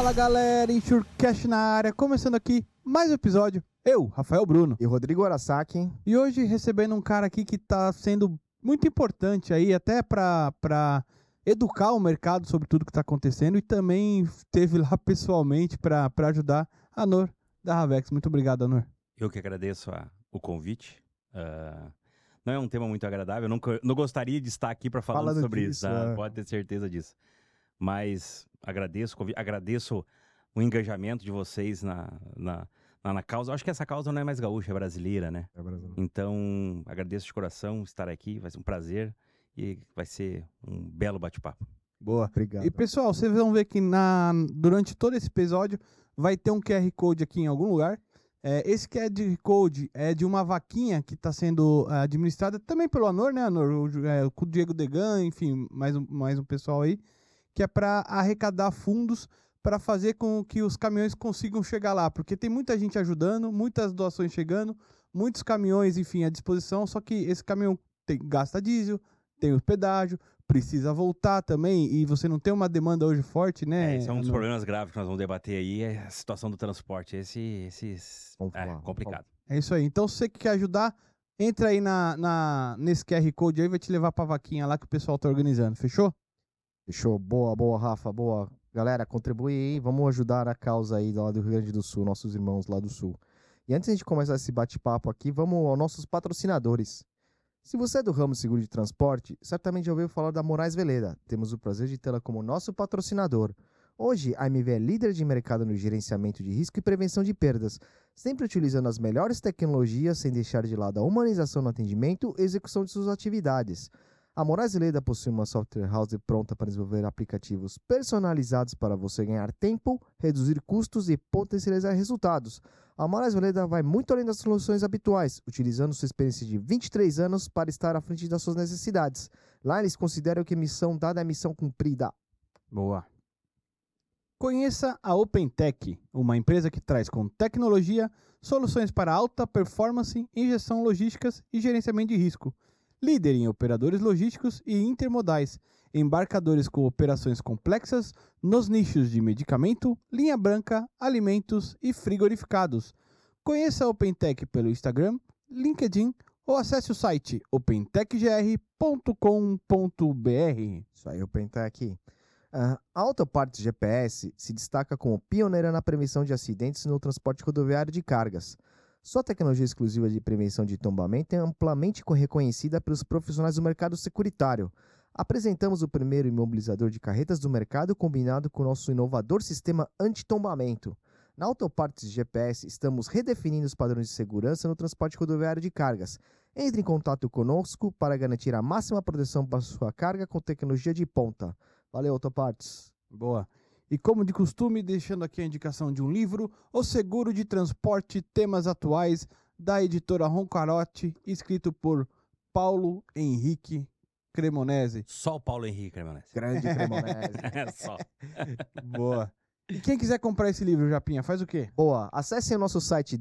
Fala galera, Insurecast na área, começando aqui mais um episódio. Eu, Rafael Bruno. E Rodrigo Arasaki. E hoje recebendo um cara aqui que tá sendo muito importante aí, até pra educar o mercado sobre tudo que tá acontecendo, e também esteve lá pessoalmente pra ajudar a Nor da Ravex. Muito obrigado, Nor. Eu que agradeço o convite. Não é um tema muito agradável, não gostaria de estar aqui para falar sobre isso, tá? Pode ter certeza disso. Mas agradeço o convite, agradeço o engajamento de vocês na causa. Acho que essa causa não é mais gaúcha, é brasileira, né? É brasileiro. Então, agradeço de coração estar aqui, vai ser um prazer e vai ser um belo bate-papo. Boa. Obrigado. E pessoal, vocês vão ver que durante todo esse episódio vai ter um QR Code aqui em algum lugar. Esse QR Code é de uma vaquinha que está sendo administrada também pelo Anor, né, Anor? O Diego Degan, enfim, mais um pessoal aí, que é para arrecadar fundos para fazer com que os caminhões consigam chegar lá, porque tem muita gente ajudando, muitas doações chegando, muitos caminhões, enfim, à disposição, só que esse caminhão gasta diesel, tem o pedágio, precisa voltar também, e você não tem uma demanda hoje forte, né? Esse é um dos problemas graves que nós vamos debater aí, é a situação do transporte. Complicado. É isso aí. Então, se você que quer ajudar, entra aí nesse QR Code aí, vai te levar pra vaquinha lá que o pessoal tá organizando. Fechou? Fechou. Boa, Rafa. Boa. Galera, contribui aí. Vamos ajudar a causa aí lá do Rio Grande do Sul, nossos irmãos lá do Sul. E antes de começar esse bate-papo aqui, vamos aos nossos patrocinadores. Se você é do ramo seguro de transporte, certamente já ouviu falar da Moraes Veleda. Temos o prazer de tê-la como nosso patrocinador. Hoje, a MV é líder de mercado no gerenciamento de risco e prevenção de perdas, sempre utilizando as melhores tecnologias sem deixar de lado a humanização no atendimento e execução de suas atividades. A Moraes Veleda possui uma software house pronta para desenvolver aplicativos personalizados para você ganhar tempo, reduzir custos e potencializar resultados. A Moraes Veleda vai muito além das soluções habituais, utilizando sua experiência de 23 anos para estar à frente das suas necessidades. Lá eles consideram que missão dada é missão cumprida. Boa. Conheça a OpenTech, uma empresa que traz com tecnologia soluções para alta performance, injeção logísticas e gerenciamento de risco. Líder em operadores logísticos e intermodais, embarcadores com operações complexas nos nichos de medicamento, linha branca, alimentos e frigorificados. Conheça a OpenTech pelo Instagram, LinkedIn ou acesse o site opentechgr.com.br. Isso aí, OpenTech. A Autopartes GPS se destaca como pioneira na prevenção de acidentes no transporte rodoviário de cargas. Sua tecnologia exclusiva de prevenção de tombamento é amplamente reconhecida pelos profissionais do mercado securitário. Apresentamos o primeiro imobilizador de carretas do mercado combinado com o nosso inovador sistema anti-tombamento. Na Autopartes GPS, estamos redefinindo os padrões de segurança no transporte rodoviário de cargas. Entre em contato conosco para garantir a máxima proteção para sua carga com tecnologia de ponta. Valeu, Autopartes. Boa. E como de costume, deixando aqui a indicação de um livro, O Seguro de Transporte, Temas Atuais, da editora Roncarote, escrito por Paulo Henrique Cremonese. Só o Paulo Henrique Cremonese. Grande Cremonese. Só. Boa. E quem quiser comprar esse livro, Japinha, faz o quê? Boa. Acessem o nosso site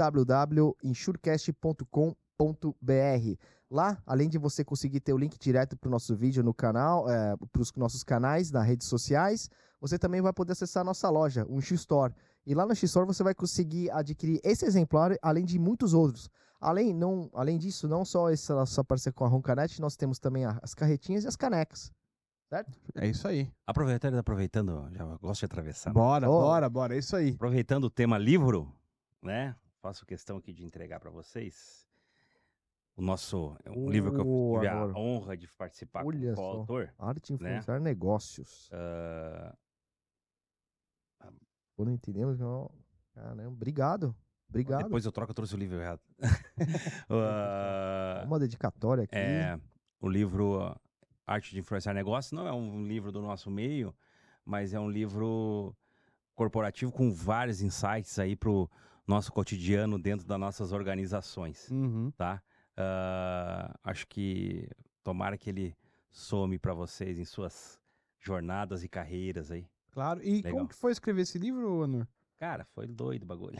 www.insurecast.com.br. Lá, além de você conseguir ter o link direto para o nosso vídeo no canal, para os nossos canais nas redes sociais, você também vai poder acessar a nossa loja, o X-Store. E lá no X-Store você vai conseguir adquirir esse exemplar, além de muitos outros. Além disso, não só essa parceria com a Roncanet, nós temos também as carretinhas e as canecas. Certo? É isso aí. Aproveitando, já gosto de atravessar. Bora, é isso aí. Aproveitando o tema livro, né? Faço questão aqui de entregar para vocês um livro que eu tive a honra de participar como coautor. Arte de influenciar negócios. Não entendemos. Caramba, obrigado. Depois eu trouxe o livro errado. Uma dedicatória aqui. O livro Arte de Influenciar Negócios não é um livro do nosso meio, mas é um livro corporativo com vários insights aí pro nosso cotidiano dentro das nossas organizações, tá? Acho que tomara que ele some para vocês em suas jornadas e carreiras aí. Claro. E legal. Como que foi escrever esse livro, Anor? Cara, foi doido o bagulho.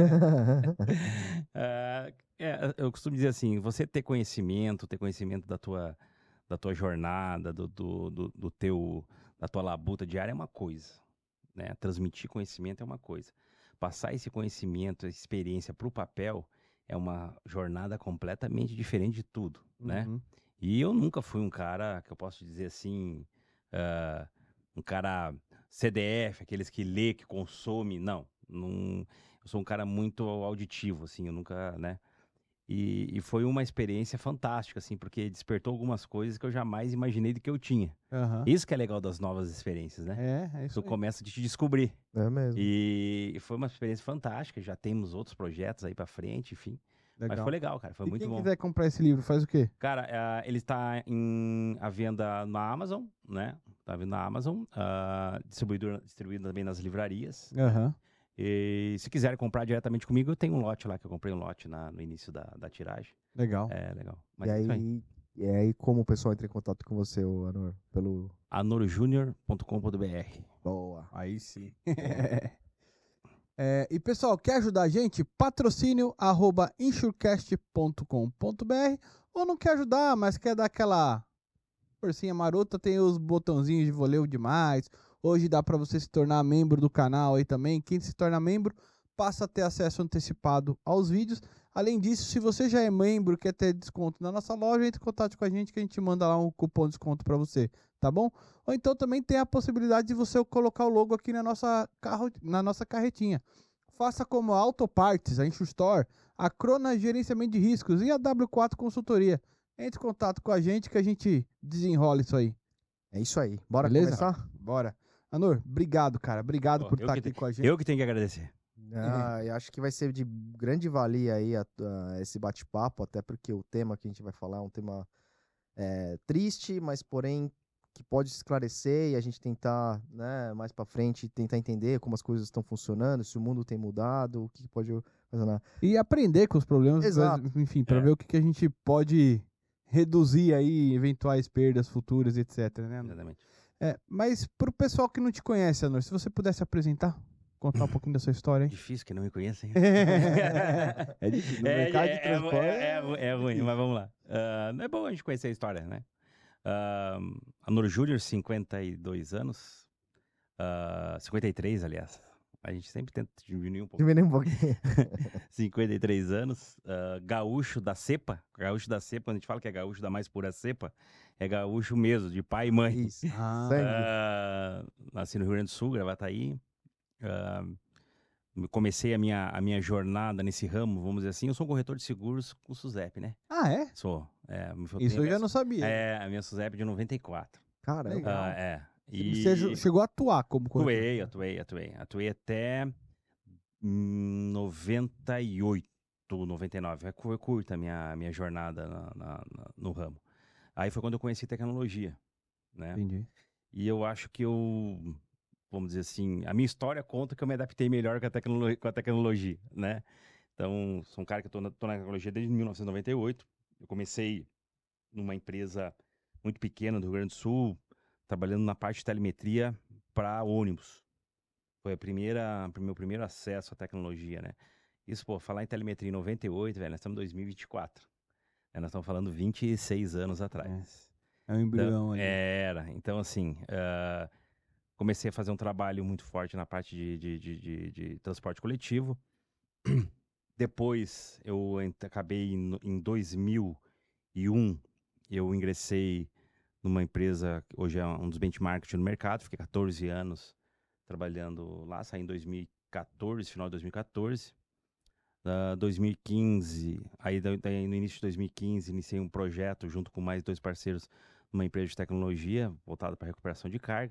Eu costumo dizer assim, você ter conhecimento da tua jornada, da tua labuta diária é uma coisa. né? Transmitir conhecimento é uma coisa. Passar esse conhecimento, essa experiência para o papel é uma jornada completamente diferente de tudo, né? Uhum. E eu nunca fui um cara, que eu posso dizer assim, um cara CDF, aqueles que lê, que consome, não. Eu sou um cara muito auditivo, assim, eu nunca, né? E foi uma experiência fantástica, assim, porque despertou algumas coisas que eu jamais imaginei que eu tinha. Aham. Isso que é legal das novas experiências, né? É isso Tu aí. começa a te descobrir. É mesmo. E foi uma experiência fantástica, já temos outros projetos aí pra frente, enfim. Mas Legal. foi legal, cara, foi E muito quem bom. quiser comprar esse livro, faz o quê? Cara, ele está à venda na Amazon, né? Tá à venda na Amazon, distribuído também nas livrarias. Né? Aham. E se quiserem comprar diretamente comigo, eu tenho um lote lá, que eu comprei um lote no início da tiragem. Legal. É, legal. Mas E é isso aí. aí, como o pessoal entra em contato com você, ô Anor? Pelo... anorojunior.com.br. Boa. Aí sim. E pessoal, quer ajudar a gente? Patrocínio@insurecast.com.br. Ou não quer ajudar, mas quer dar aquela forcinha marota, tem os botãozinhos de valeu demais. Hoje dá para você se tornar membro do canal aí também. Quem se torna membro passa a ter acesso antecipado aos vídeos. Além disso, se você já é membro e quer ter desconto na nossa loja, entre em contato com a gente que a gente manda lá um cupom de desconto para você, tá bom? Ou então também tem a possibilidade de você colocar o logo aqui na nossa carretinha. Faça como a Autopartes, a Inchustore, a Crona Gerenciamento de Riscos e a W4 Consultoria. Entre em contato com a gente que a gente desenrola isso aí. É isso aí. Bora Beleza? começar? Bora. Anor, obrigado, cara. Obrigado Pô, por eu estar que aqui te- com a gente. Eu que tenho que agradecer. Eu acho que vai ser de grande valia aí esse bate-papo, até porque o tema que a gente vai falar é um tema triste, mas porém que pode esclarecer e a gente tentar, né, mais pra frente, tentar entender como as coisas estão funcionando, se o mundo tem mudado, o que pode funcionar. E aprender com os problemas, Exato. enfim, para É. ver o que a gente pode reduzir aí eventuais perdas futuras, etc, né? Anor? Exatamente. Mas pro pessoal que não te conhece, Anor, se você pudesse apresentar, contar um pouquinho da sua história aí. Difícil que não me conhecem. É difícil. No mercado de transporte. É ruim, mas vamos lá. É bom a gente conhecer a história, né? Anor Júnior, 52 anos. 53, aliás. A gente sempre tenta diminuir um pouco. Diminui um pouquinho. 53 anos. Gaúcho da cepa. Gaúcho da cepa, quando a gente fala que é gaúcho da mais pura cepa, é gaúcho mesmo, de pai e mãe. Isso. Ah, Sangue. Nasci no Rio Grande do Sul, Gravataí. Comecei a minha jornada nesse ramo, vamos dizer assim. Eu sou um corretor de seguros com o SUSEP, né? é? Sou. Isso eu já não sabia. A minha SUSEP é de 94. Caramba. Legal. E Você chegou a atuar como corretor? atuei até 98, 99. Foi curta a minha jornada no ramo. Aí foi quando eu conheci tecnologia, né? Entendi. E eu acho que vamos dizer assim, a minha história conta que eu me adaptei melhor com a tecnologia, né? Então, sou um cara que tô na tecnologia desde 1998. Eu comecei numa empresa muito pequena do Rio Grande do Sul, trabalhando na parte de telemetria para ônibus. Foi meu primeiro acesso à tecnologia, né? Isso, falar em telemetria em 98, velho, nós estamos em 2024. Nós estamos falando 26 anos atrás. É um embrião ali. Então, assim, comecei a fazer um trabalho muito forte na parte de transporte coletivo. Depois, eu acabei em 2001, eu ingressei numa empresa que hoje é um dos benchmarks no mercado. Fiquei 14 anos trabalhando lá, saí em 2014, final de 2014. 2015, aí no início de 2015, iniciei um projeto junto com mais 2 parceiros numa empresa de tecnologia voltada para recuperação de carga.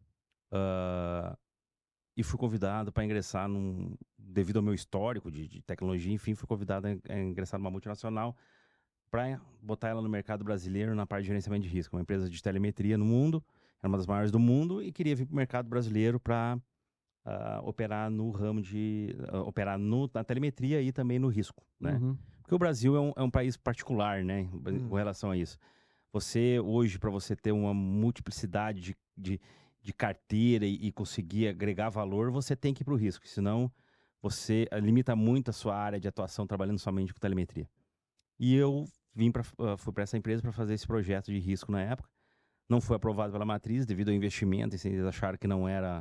E fui convidado para ingressar devido ao meu histórico de tecnologia, enfim, fui convidado a ingressar numa multinacional para botar ela no mercado brasileiro na parte de gerenciamento de risco. Uma empresa de telemetria no mundo, era uma das maiores do mundo e queria vir para o mercado brasileiro para operar no ramo operar na telemetria e também no risco, né? Uhum. Porque o Brasil é um país particular, né, com relação a isso. Você, hoje, para você ter uma multiplicidade de carteira e conseguir agregar valor, você tem que ir para o risco, senão você limita muito a sua área de atuação trabalhando somente com telemetria. E eu fui para essa empresa para fazer esse projeto de risco na época. Não foi aprovado pela matriz devido ao investimento, e eles acharam que não era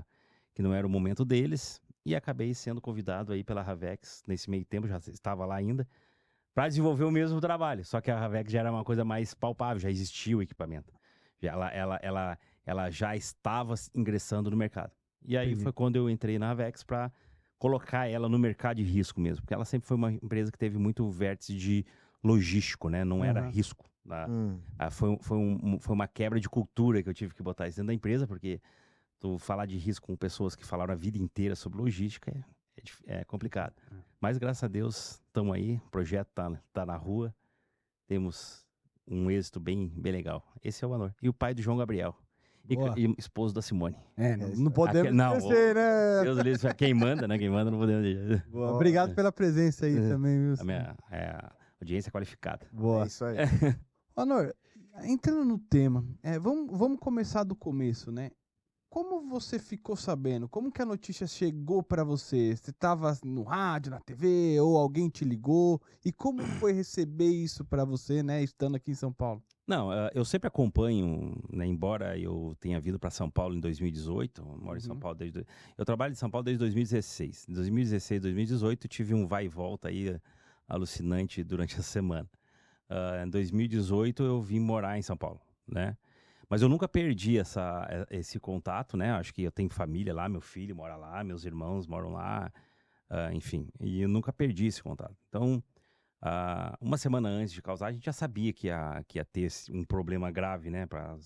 que não era o momento deles, e acabei sendo convidado aí pela Ravex, nesse meio tempo, já estava lá ainda, para desenvolver o mesmo trabalho. Só que a Ravex já era uma coisa mais palpável, já existia o equipamento. Ela já estava ingressando no mercado. E aí Entendi. foi quando eu entrei na Ravex para colocar ela no mercado de risco mesmo, porque ela sempre foi uma empresa que teve muito vértice de logístico, né? Não era Aham. risco. Foi uma quebra de cultura que eu tive que botar isso dentro da empresa, porque tu falar de risco com pessoas que falaram a vida inteira sobre logística é complicado. Mas graças a Deus estamos aí, o projeto tá na rua, temos um êxito bem legal. Esse é o Anor. E o pai do João Gabriel. Boa. E esposo da Simone. Não podemos Não, esquecer, né? Deus livre, quem manda, né? Quem manda não podemos deixar. Boa. Obrigado pela presença aí também, viu? A minha audiência é qualificada. Boa. É isso aí. Anor, entrando no tema, vamos começar do começo, né? Como você ficou sabendo? Como que a notícia chegou pra você? Você estava no rádio, na TV, ou alguém te ligou? E como foi receber isso pra você, né, estando aqui em São Paulo? Não, eu sempre acompanho, né, embora eu tenha vindo para São Paulo em 2018, eu moro em São Paulo eu trabalho em São Paulo desde 2016. Em 2016, 2018 tive um vai e volta aí alucinante durante a semana. Em 2018 eu vim morar em São Paulo, né? Mas eu nunca perdi esse contato, né? Acho que eu tenho família lá, meu filho mora lá, meus irmãos moram lá, enfim. E eu nunca perdi esse contato. Então, uma semana antes de causar, a gente já sabia que ia ter um problema grave, né?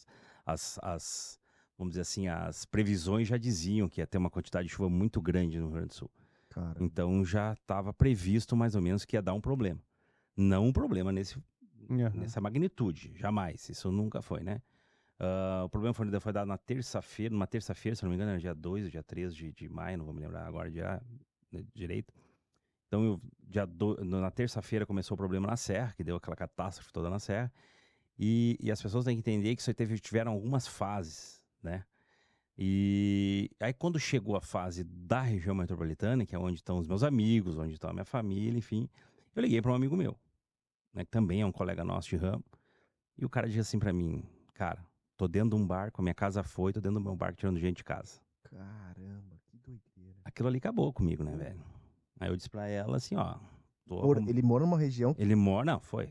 Vamos dizer assim, as previsões já diziam que ia ter uma quantidade de chuva muito grande no Rio Grande do Sul. Cara. Então, já estava previsto mais ou menos que ia dar um problema. Não um problema nessa magnitude, jamais. Isso nunca foi, né? O problema foi dado numa terça-feira, se não me engano, era dia 2 ou dia 3 de maio, não vou me lembrar agora direito. Então, na terça-feira começou o problema na Serra, que deu aquela catástrofe toda na Serra. E as pessoas têm que entender que isso tiveram algumas fases, né? E aí, quando chegou a fase da região metropolitana, que é onde estão os meus amigos, onde está a minha família, enfim, eu liguei para um amigo meu, né, que também é um colega nosso de ramo, e o cara disse assim para mim, cara, tô dentro de um barco, a minha casa foi, tô dentro do meu barco tirando gente de casa. Caramba, que doideira. Aquilo ali acabou comigo, né, velho? Aí eu disse pra ela assim, ó... Ele mora numa região... Ele mora... Não, foi.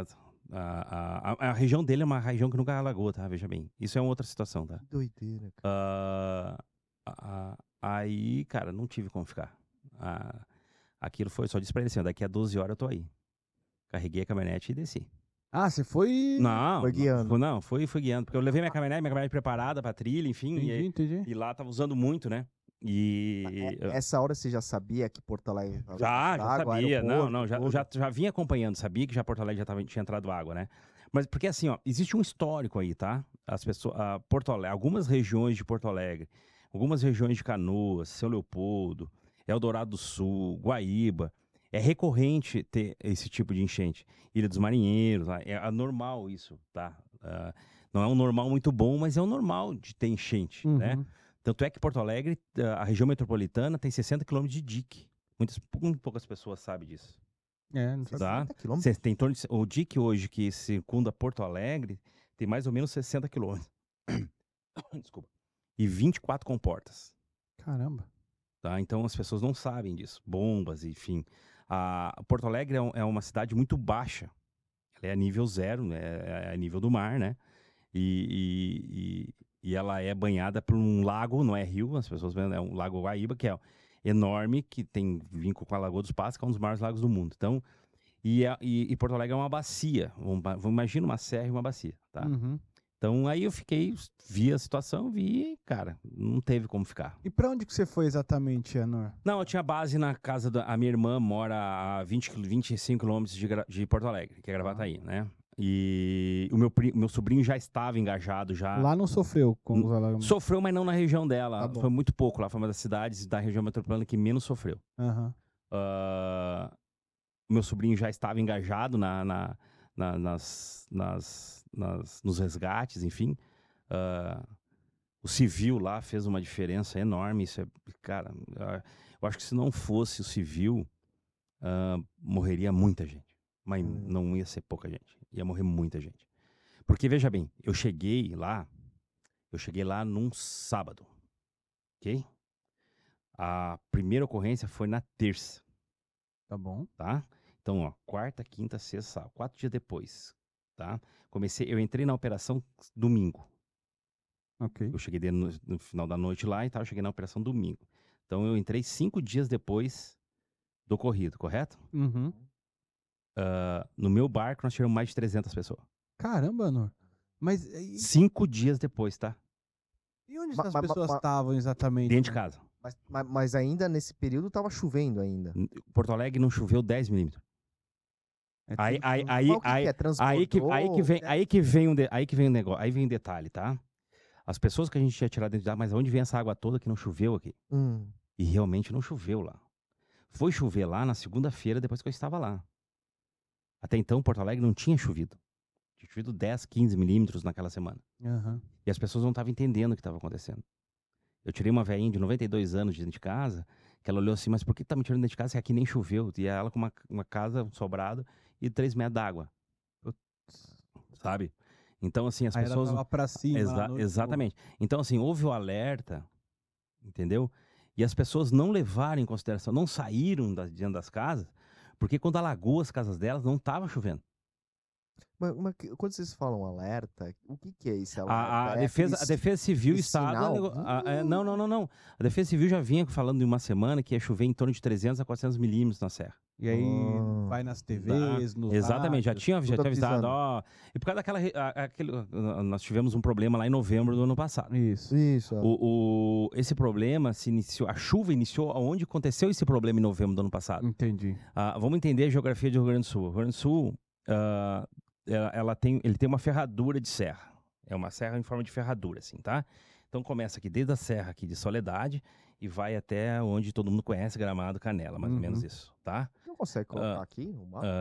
A região dele é uma região que nunca alagou, tá? Veja bem. Isso é uma outra situação, tá? Que doideira, cara. Aí, cara, não tive como ficar. Aquilo foi... Só disse pra ele assim, ó, daqui a 12 horas eu tô aí. Carreguei a caminhonete e desci. Ah, você foi... Não, foi guiando. Não, fui guiando. Porque eu levei minha caminhonete preparada pra trilha, enfim. Entendi. E lá tava usando muito, né? Essa hora você já sabia que Porto Alegre... Já sabia. Já vinha acompanhando. Sabia que já Porto Alegre tinha entrado água, né? Mas porque assim, ó, existe um histórico aí, tá? As pessoas... Porto Alegre, algumas regiões de Porto Alegre, algumas regiões de Canoas, São Leopoldo, Eldorado do Sul, Guaíba... É recorrente ter esse tipo de enchente. Ilha dos Marinheiros, é normal isso, tá? Não é um normal muito bom, mas é um normal de ter enchente, né? Tanto é que Porto Alegre, a região metropolitana, tem 60 quilômetros de dique. Muito poucas pessoas sabem disso. Não Tá? 60 quilômetros? Tem em torno de, o dique hoje que circunda Porto Alegre tem mais ou menos 60 quilômetros. Desculpa. E 24 comportas. Caramba. Tá? Então as pessoas não sabem disso. Bombas, enfim. Porto Alegre é uma cidade muito baixa. Ela é a nível zero, né? É a nível do mar, né? E ela é banhada por um lago, não é rio, as pessoas veem, é um lago Guaíba, que é enorme, que tem vínculo com a Lagoa dos Passos, que é um dos maiores lagos do mundo. Então, e Porto Alegre é uma bacia. Imagina uma serra e uma bacia, tá? Então, aí eu vi a situação, cara, não teve como ficar. E pra onde que você foi exatamente, Anor? Não, eu tinha base na casa a minha irmã mora a 25 quilômetros de Porto Alegre, que é Gravataí, né? E o meu sobrinho já estava engajado já. Lá não sofreu com os alagamentos? Sofreu, mas não na região dela. Tá, foi muito pouco lá, foi uma das cidades da região metropolitana que menos sofreu. Meu sobrinho já estava engajado nos resgates, enfim. O civil lá fez uma diferença enorme. Isso cara, eu acho que se não fosse o civil, morreria muita gente. Mas não ia ser pouca gente. Ia morrer muita gente. Porque, veja bem, eu cheguei lá num sábado. Ok? A primeira ocorrência foi na terça, Tá bom. tá? Então, ó, quarta, quinta, sexta, sábado, 4 dias depois, tá? Eu entrei na operação domingo. Ok. Eu cheguei no final da noite lá e tal, eu cheguei na operação domingo. Então, eu entrei 5 dias depois do ocorrido, correto? Uhum. No meu barco, nós tiramos mais de 300 pessoas. Caramba, Anor. Mas 5 dias depois, tá? e onde Ma- as ma- pessoas ma- estavam exatamente? Dentro de casa. Mas ainda nesse período tava chovendo ainda. Porto Alegre não choveu 10 milímetros. É Aí, tudo- aí, Mas aí, o que aí, que é? aí que vem um negócio, aí vem um detalhe, tá? As pessoas que a gente tinha tirado dentro de água, mas onde vem essa água toda que não choveu aqui? E realmente não choveu lá. Foi chover lá na segunda-feira, depois que eu estava lá. Até então, Porto Alegre não tinha chovido. Tinha chovido 10, 15 milímetros naquela semana. Aham. E as pessoas não estavam entendendo o que estava acontecendo. Eu tirei uma velhinha de 92 anos de dentro de casa, que ela olhou assim, mas por que tá me tirando dentro de casa se aqui nem choveu? E ela com uma casa, um sobrado e 3 metros d'água. Sabe? Então, assim, as Aí pessoas... ela tava pra cima. lá no- Exatamente. Então, assim, houve o alerta, entendeu? E as pessoas não levaram em consideração, não saíram de dentro das casas, porque quando alagou as casas delas, não estava chovendo. Quando vocês falam alerta, o que que é esse A, alerta? a É defesa, aquele a defesa Civil aquele Estado... sinal? Não. A Defesa Civil já vinha falando de uma semana que ia chover em torno de 300 a 400 milímetros na serra. E aí Ah. vai nas TVs, nos Exatamente, já rádios. tinha tudo avisado, avisando. ó. E por causa daquela. Nós tivemos um problema lá em novembro do ano passado. Isso. Isso. Esse problema se iniciou. A chuva iniciou onde aconteceu esse problema em novembro do ano passado. Entendi. Vamos entender a geografia do Rio Grande do Sul. O Rio Grande do Sul ele tem uma ferradura de serra. É uma serra em forma de ferradura, assim, tá? Então começa aqui desde a serra aqui de Soledade e vai até onde todo mundo conhece, Gramado, Canela, mais ou menos isso, tá? Não consegue colocar aqui o mapa?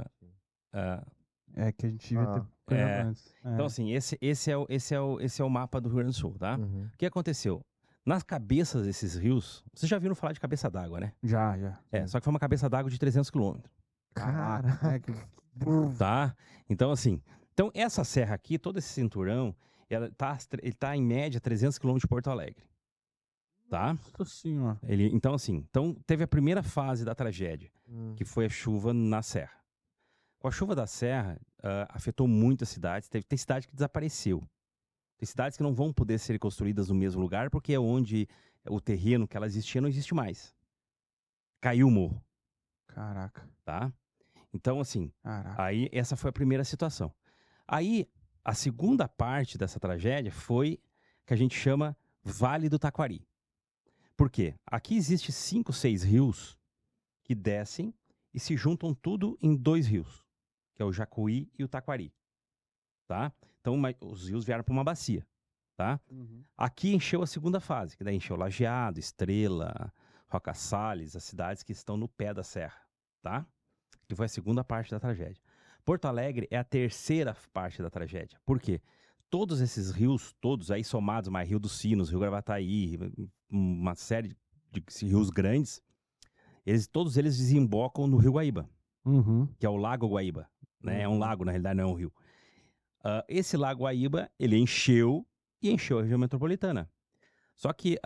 É que a gente devia ter Ah. colocado antes. Então, assim, esse é o mapa do Rio Grande do Sul, tá? Uhum. O que aconteceu? Nas cabeças desses rios, vocês já viram falar de cabeça d'água, né? Já. Só que foi uma cabeça d'água de 300 quilômetros, Caraca. tá? Então, assim, essa serra aqui, todo esse cinturão, ele tá em média 300 quilômetros de Porto Alegre, tá? Nossa senhora. Então teve a primeira fase da tragédia, que foi a chuva na serra. Com a chuva da serra, afetou muitas cidades. Tem cidade que desapareceu. Tem cidades que não vão poder ser construídas no mesmo lugar, porque é onde o terreno que ela existia não existe mais. Caiu o morro, Caraca. tá? Então, assim, Caraca. aí essa foi a primeira situação. Aí, a segunda parte dessa tragédia foi que a gente chama Vale do Taquari. Por quê? Aqui existe 5, 6 rios que descem e se juntam tudo em 2 rios, que é o Jacuí e o Taquari, tá? Então, os rios vieram para uma bacia, tá? Aqui encheu a segunda fase, que daí encheu Lajeado, Estrela, Roca Salles, as cidades que estão no pé da serra, tá? Que foi a segunda parte da tragédia. Porto Alegre é a terceira parte da tragédia. Por quê? Todos esses rios, todos aí somados, mais Rio dos Sinos, Rio Gravataí, uma série de rios grandes, todos eles desembocam no Rio Guaíba, que é o Lago Guaíba, né? É um lago, na realidade, não é um rio. Esse Lago Guaíba, ele encheu a região metropolitana. Só que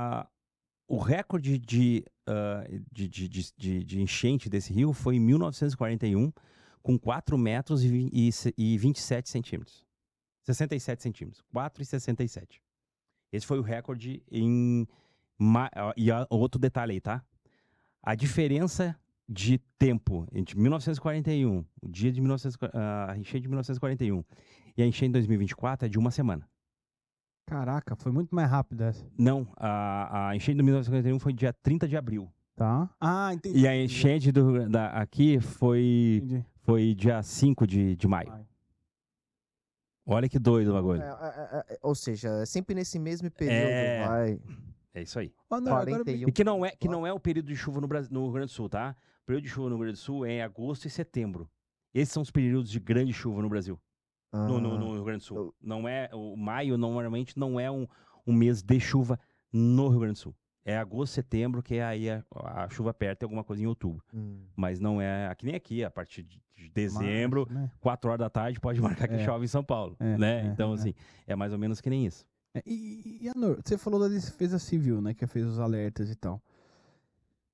o recorde de enchente desse rio foi em 1941, com 4 metros e 27 centímetros. 67 centímetros. 4,67. Esse foi o recorde em... E outro detalhe aí, tá? A diferença de tempo entre 1941, o dia de a enchente de 1941 e a enchente de 2024 é de uma semana. Caraca, foi muito mais rápido essa. Não, a enchente de 1941 foi dia 30 de abril. Tá. Entendi. E a enchente aqui Entendi. foi dia 5 de maio. Olha que doido o bagulho. Ou seja, é sempre nesse mesmo período, vai. É isso aí. Não, 41. E que não é o período de chuva no Rio Grande do Sul, tá? O período de chuva no Rio Grande do Sul é em agosto e setembro. Esses são os períodos de grande chuva no Brasil. No Rio Grande do Sul. Não é, o maio normalmente não é um mês de chuva no Rio Grande do Sul. É agosto, setembro, que aí a chuva aperta alguma coisa em outubro. Mas não é aqui nem aqui, a partir de dezembro, 4 horas da tarde, pode marcar que chove em São Paulo. Né? Então, assim, é mais ou menos que nem isso. E Anor, você falou da Defesa Civil, né? Que fez os alertas e tal.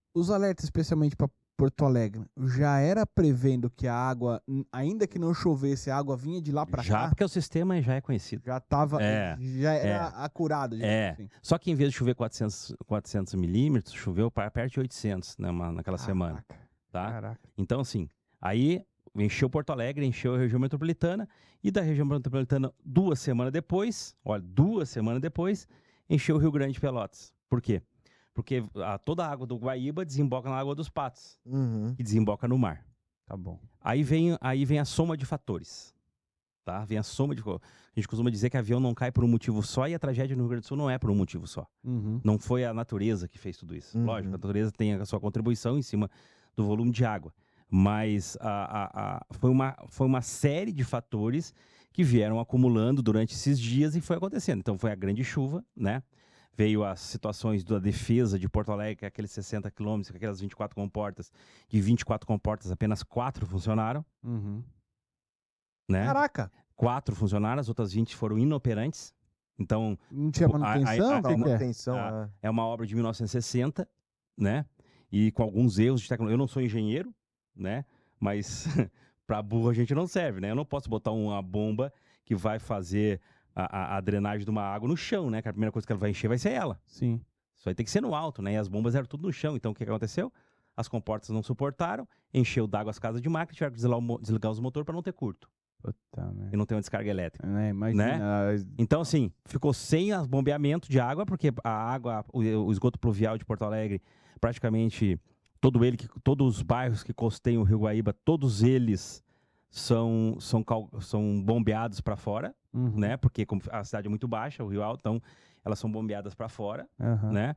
Os alertas, especialmente para Porto Alegre, já era prevendo que a água, ainda que não chovesse, a água vinha de lá para Já cá? porque o sistema já é conhecido. Já tava, É, já era acurado, digamos assim. Só que em vez de chover 400 milímetros, choveu perto de 800, né, naquela semana. Tá? Caraca. Então, assim, aí encheu Porto Alegre, encheu a região metropolitana, e da região metropolitana, 2 semanas depois, encheu o Rio Grande de Pelotas. Por quê? Porque toda a água do Guaíba desemboca na Água dos Patos, e desemboca no mar. Tá bom. Aí vem a soma de fatores. Tá? Vem a soma de... A gente costuma dizer que avião não cai por um motivo só, e a tragédia no Rio Grande do Sul não é por um motivo só. Não foi a natureza que fez tudo isso. Lógico, a natureza tem a sua contribuição em cima do volume de água. Mas foi uma série de fatores que vieram acumulando durante esses dias e foi acontecendo. Então foi a grande chuva, né? Veio as situações da defesa de Porto Alegre, que é aqueles 60 quilômetros, aquelas 24 comportas. De 24 comportas, apenas 4 funcionaram. Né? Caraca! 4 funcionaram, as outras 20 foram inoperantes. Então... Não tinha manutenção? É uma obra de 1960, né? E com alguns erros de tecnologia. Eu não sou engenheiro, né? Mas para burro a gente não serve, né? Eu não posso botar uma bomba que vai fazer a drenagem de uma água no chão, né? Que a primeira coisa que ela vai encher vai ser ela. Sim. Isso vai ter que ser no alto, né? E as bombas eram tudo no chão. Então o que aconteceu? As comportas não suportaram, encheu d'água as casas de máquina, tiveram que desligar os motores para não ter curto. Puta, e não ter uma descarga elétrica. Imagina. Né? Então, assim, ficou sem bombeamento de água, porque a água, o esgoto pluvial de Porto Alegre, praticamente todos os bairros que costeiam o Rio Guaíba, todos eles são bombeados para fora, né? Porque como a cidade é muito baixa, o Rio Alto, então elas são bombeadas para fora, né?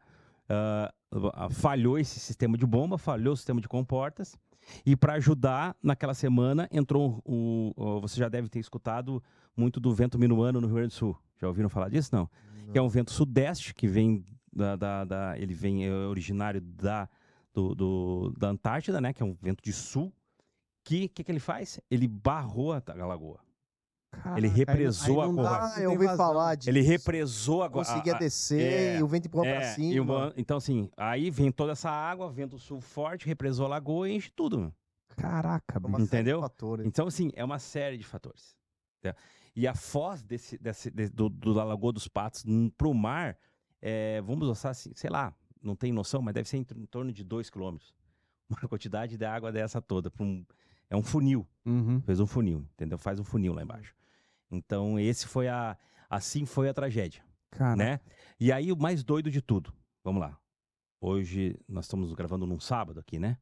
Falhou esse sistema de bomba, falhou o sistema de comportas. E para ajudar, naquela semana, entrou você já deve ter escutado muito do vento minuano no Rio Grande do Sul. Já ouviram falar disso? Não. Que é um vento sudeste, que vem ele vem originário da Antártida, né? Que é um vento de sul. Que ele faz? Ele barrou a lagoa. Caraca, ele represou a corrente. Eu ouvi falar disso. Ele represou a conseguia descer e o vento empurrou pra cima. Então, assim, aí vem toda essa água, vento sul forte, represou a lagoa e enche tudo. Caraca, bicho. Entendeu? Então, assim, é uma série de fatores. Tá? E a foz da Lagoa dos Patos pro mar, vamos usar assim, sei lá, não tem noção, mas deve ser em torno de 2 quilômetros. Uma quantidade de água dessa toda. É um funil. Fez um funil, entendeu? Faz um funil lá embaixo. Então, assim foi a tragédia. Né? E aí, o mais doido de tudo. Vamos lá. Hoje, nós estamos gravando num sábado aqui, né?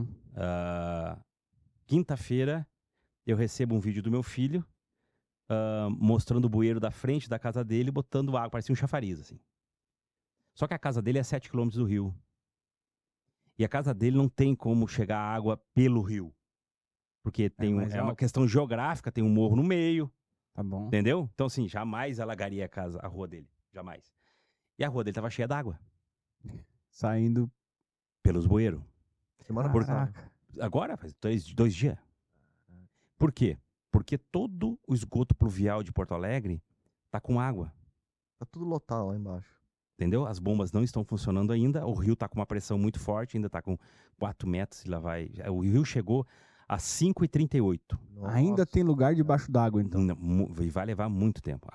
Quinta-feira, eu recebo um vídeo do meu filho mostrando o bueiro da frente da casa dele, botando água, parecia um chafariz, assim. Só que a casa dele é 7 quilômetros do rio. E a casa dele não tem como chegar água pelo rio. Porque é uma questão geográfica, tem um morro no meio. Tá bom. Entendeu? Então, assim, jamais alagaria a rua dele. Jamais. E a rua dele estava cheia d'água. Saindo pelos bueiros. Semana passada. Agora, faz 2 dias. Por quê? Porque todo o esgoto pluvial de Porto Alegre tá com água. Tá tudo lotado lá embaixo. Entendeu? As bombas não estão funcionando ainda. O rio tá com uma pressão muito forte, ainda tá com 4 metros. O rio chegou a 5,38. Ainda tem lugar debaixo d'água, então. E vai levar muito tempo.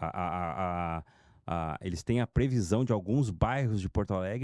Eles têm a previsão de alguns bairros de Porto Alegre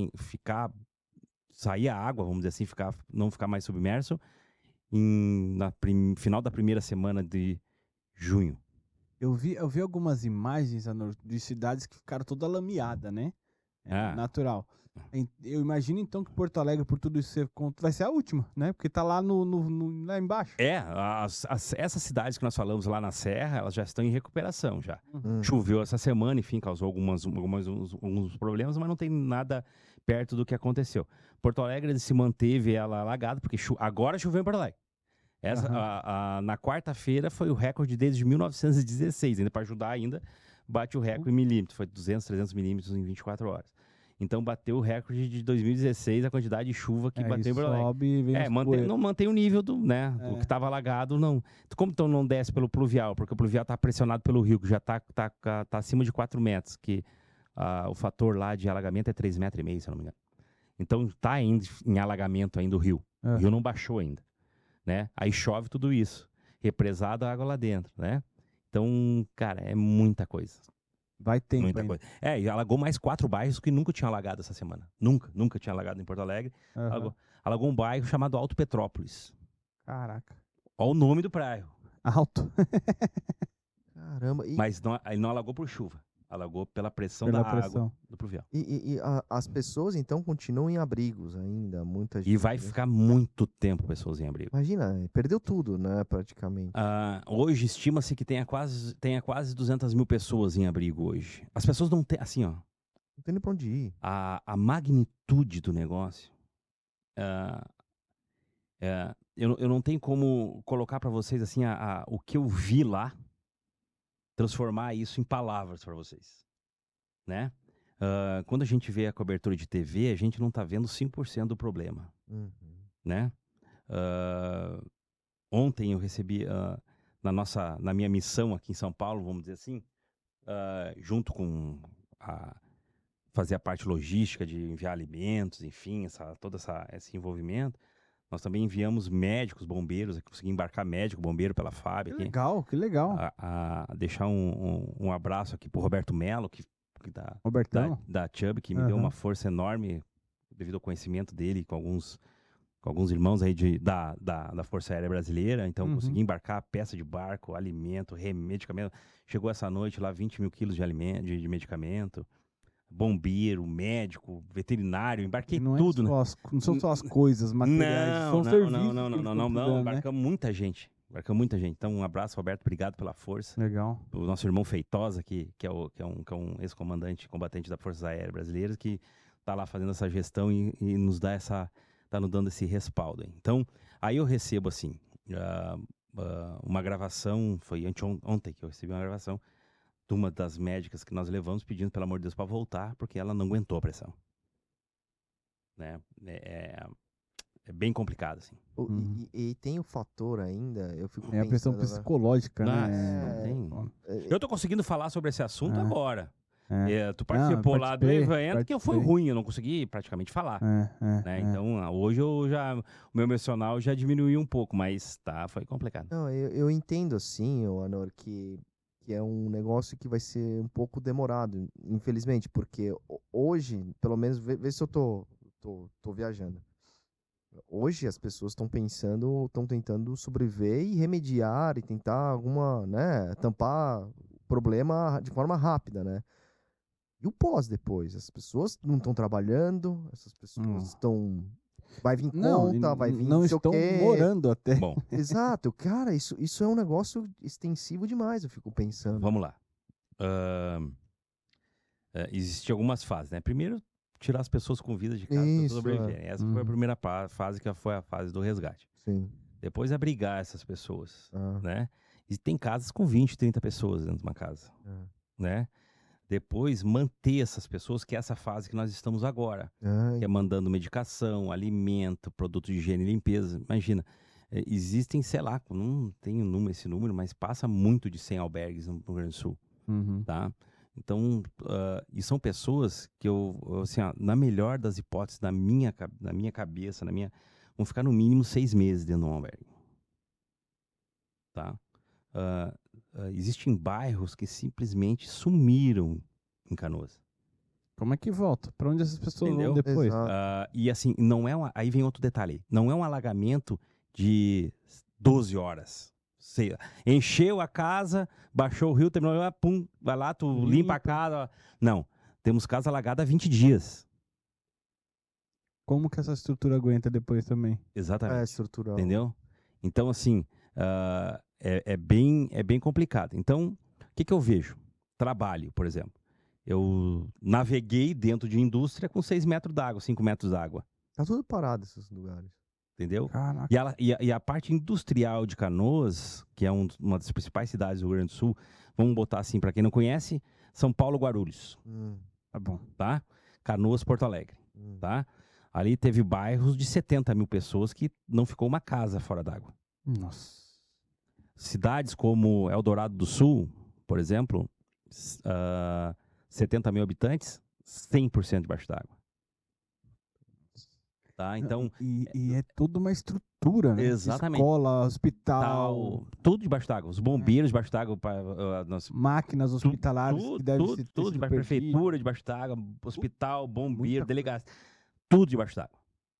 sair a água, vamos dizer assim, não ficar mais submerso final da primeira semana de junho. Eu vi algumas imagens de cidades que ficaram toda lameada, né? Natural. Eu imagino então que Porto Alegre, por tudo isso, vai ser a última, né? Porque tá lá lá embaixo. Essas cidades que nós falamos lá na Serra, elas já estão em recuperação já. Choveu essa semana, enfim, causou alguns problemas, mas não tem nada perto do que aconteceu. Porto Alegre se manteve ela alagada, porque agora choveu em Porto Alegre. Na quarta-feira foi o recorde desde 1916, ainda para ajudar bate o recorde em milímetros, foi 200, 300 milímetros em 24 horas. Então bateu o recorde de 2016, a quantidade de chuva que bateu em Porto Alegre. Não mantém o nível do que estava alagado, não. Como então não desce pelo pluvial? Porque o pluvial está pressionado pelo rio, que já está acima de 4 metros, que o fator lá de alagamento é 3,5 metros, se eu não me engano. Então tá ainda em alagamento ainda o rio. É. O rio não baixou ainda, né? Aí chove tudo isso. Represada a água lá dentro, né? Então, cara, é muita coisa. Vai tempo Muita ainda. coisa. E alagou mais 4 bairros que nunca tinham alagado essa semana. Nunca tinha alagado em Porto Alegre. Aham. Alagou um bairro chamado Alto Petrópolis. Caraca. Olha o nome do bairro. Alto. Caramba. Mas ele não alagou por chuva. Alagou pela pressão Pela da água pressão. do pluvial. As pessoas, então, continuam em abrigos ainda, muita gente. E vai né? ficar muito tempo pessoas em abrigo. Imagina, perdeu tudo, né, praticamente. Hoje estima-se que tenha quase 200 mil pessoas em abrigo hoje. As pessoas não têm, assim, ó, Não tem nem pra onde ir. a magnitude do negócio, eu não tenho como colocar para vocês assim o que eu vi lá, transformar isso em palavras para vocês, né? Quando a gente vê a cobertura de TV, a gente não está vendo 5% do problema, Uhum. né? Ontem eu recebi na minha missão aqui em São Paulo, vamos dizer assim, junto com fazer a parte logística de enviar alimentos, enfim, todo esse envolvimento. Nós também enviamos médicos, bombeiros, consegui embarcar médico, bombeiro pela FAB Que aqui. legal, que legal. Deixar um abraço aqui pro Roberto Melo, que Robertão. da Chubb, que me deu uma força enorme devido ao conhecimento dele com alguns irmãos aí da Força Aérea Brasileira. Então, consegui embarcar peça de barco, alimento, medicamento. Chegou essa noite lá 20 mil quilos de medicamento. Bombeiro, médico, veterinário, embarquei tudo, né? Não são só as coisas, materiais, são serviços. Não, embarcamos muita gente. Então, um abraço, Roberto, obrigado pela força. Legal. O nosso irmão Feitosa, que é um ex-comandante, combatente da Força Aérea Brasileira, que tá lá fazendo essa gestão e nos dá tá nos dando esse respaldo. Então, aí eu recebo, assim, uma gravação, foi ontem que eu recebi uma gravação, de uma das médicas que nós levamos pedindo, pelo amor de Deus, para voltar, porque ela não aguentou a pressão. Né? É bem complicado, assim. E tem o fator ainda, eu fico É pensando... a pressão psicológica, Nossa, né? não tem. Eu tô conseguindo falar sobre esse assunto agora. É. Tu participou lá do evento, que foi participei. ruim, eu não consegui praticamente falar. Né? Então, hoje o meu emocional já diminuiu um pouco, mas foi complicado. Não, eu entendo assim, Anor, que é um negócio que vai ser um pouco demorado, infelizmente, porque hoje, pelo menos, vê se eu tô viajando. Hoje as pessoas estão tentando sobreviver e remediar e tentar tampar o problema de forma rápida, né? E o pós depois? As pessoas não estão trabalhando, essas pessoas estão... Vai vir conta, vai vir não sei o estão quê. morando até. Bom, Exato, cara, isso é um negócio extensivo demais, eu fico pensando. vamos lá. Existem algumas fases, né? Primeiro, tirar as pessoas com vida de casa para sobreviverem. Essa foi a primeira fase, que foi a fase do resgate. Sim. Depois, abrigar essas pessoas, né? E tem casas com 20, 30 pessoas dentro de uma casa, né? Depois, manter essas pessoas, que é essa fase que nós estamos agora. Que é mandando medicação, alimento, produto de higiene e limpeza. Imagina, existem, sei lá, não tenho esse número, mas passa muito de 100 albergues no Rio Grande do Sul, tá? Então, e são pessoas que assim, na melhor das hipóteses, na minha cabeça, vão ficar no mínimo 6 meses dentro de um albergue, tá? Existem bairros que simplesmente sumiram em Canoas. Como é que volta? Para onde essas pessoas Entendeu? vão depois? E assim, não é aí vem outro detalhe. Não é um alagamento de 12 horas. Encheu a casa, baixou o rio, terminou, pum, vai lá, tu limpa a casa. Não, temos casa alagada há 20 dias. Como que essa estrutura aguenta depois também? Exatamente. É estrutural. Entendeu? Então, assim, é bem complicado. Então, o que eu vejo? Trabalho, por exemplo. Eu naveguei dentro de indústria com 6 metros d'água, 5 metros d'água. Tá tudo parado esses lugares. Entendeu? Caraca. E a parte industrial de Canoas, que é uma das principais cidades do Rio Grande do Sul, vamos botar assim, para quem não conhece, São Paulo, Guarulhos. Tá bom. Tá? Canoas, Porto Alegre. Tá? Ali teve bairros de 70 mil pessoas que não ficou uma casa fora d'água. Nossa. Cidades como Eldorado do Sul, por exemplo, 70 mil habitantes, 100% debaixo d'água. tá? Então, E é toda uma estrutura, né? Exatamente. Escola, hospital, tudo debaixo d'água. Os bombeiros debaixo d'água, máquinas hospitalares que devem ter tudo sido debaixo, perdidas. prefeitura debaixo d'água, hospital, bombeiro, Muita delegacia, tudo debaixo d'água.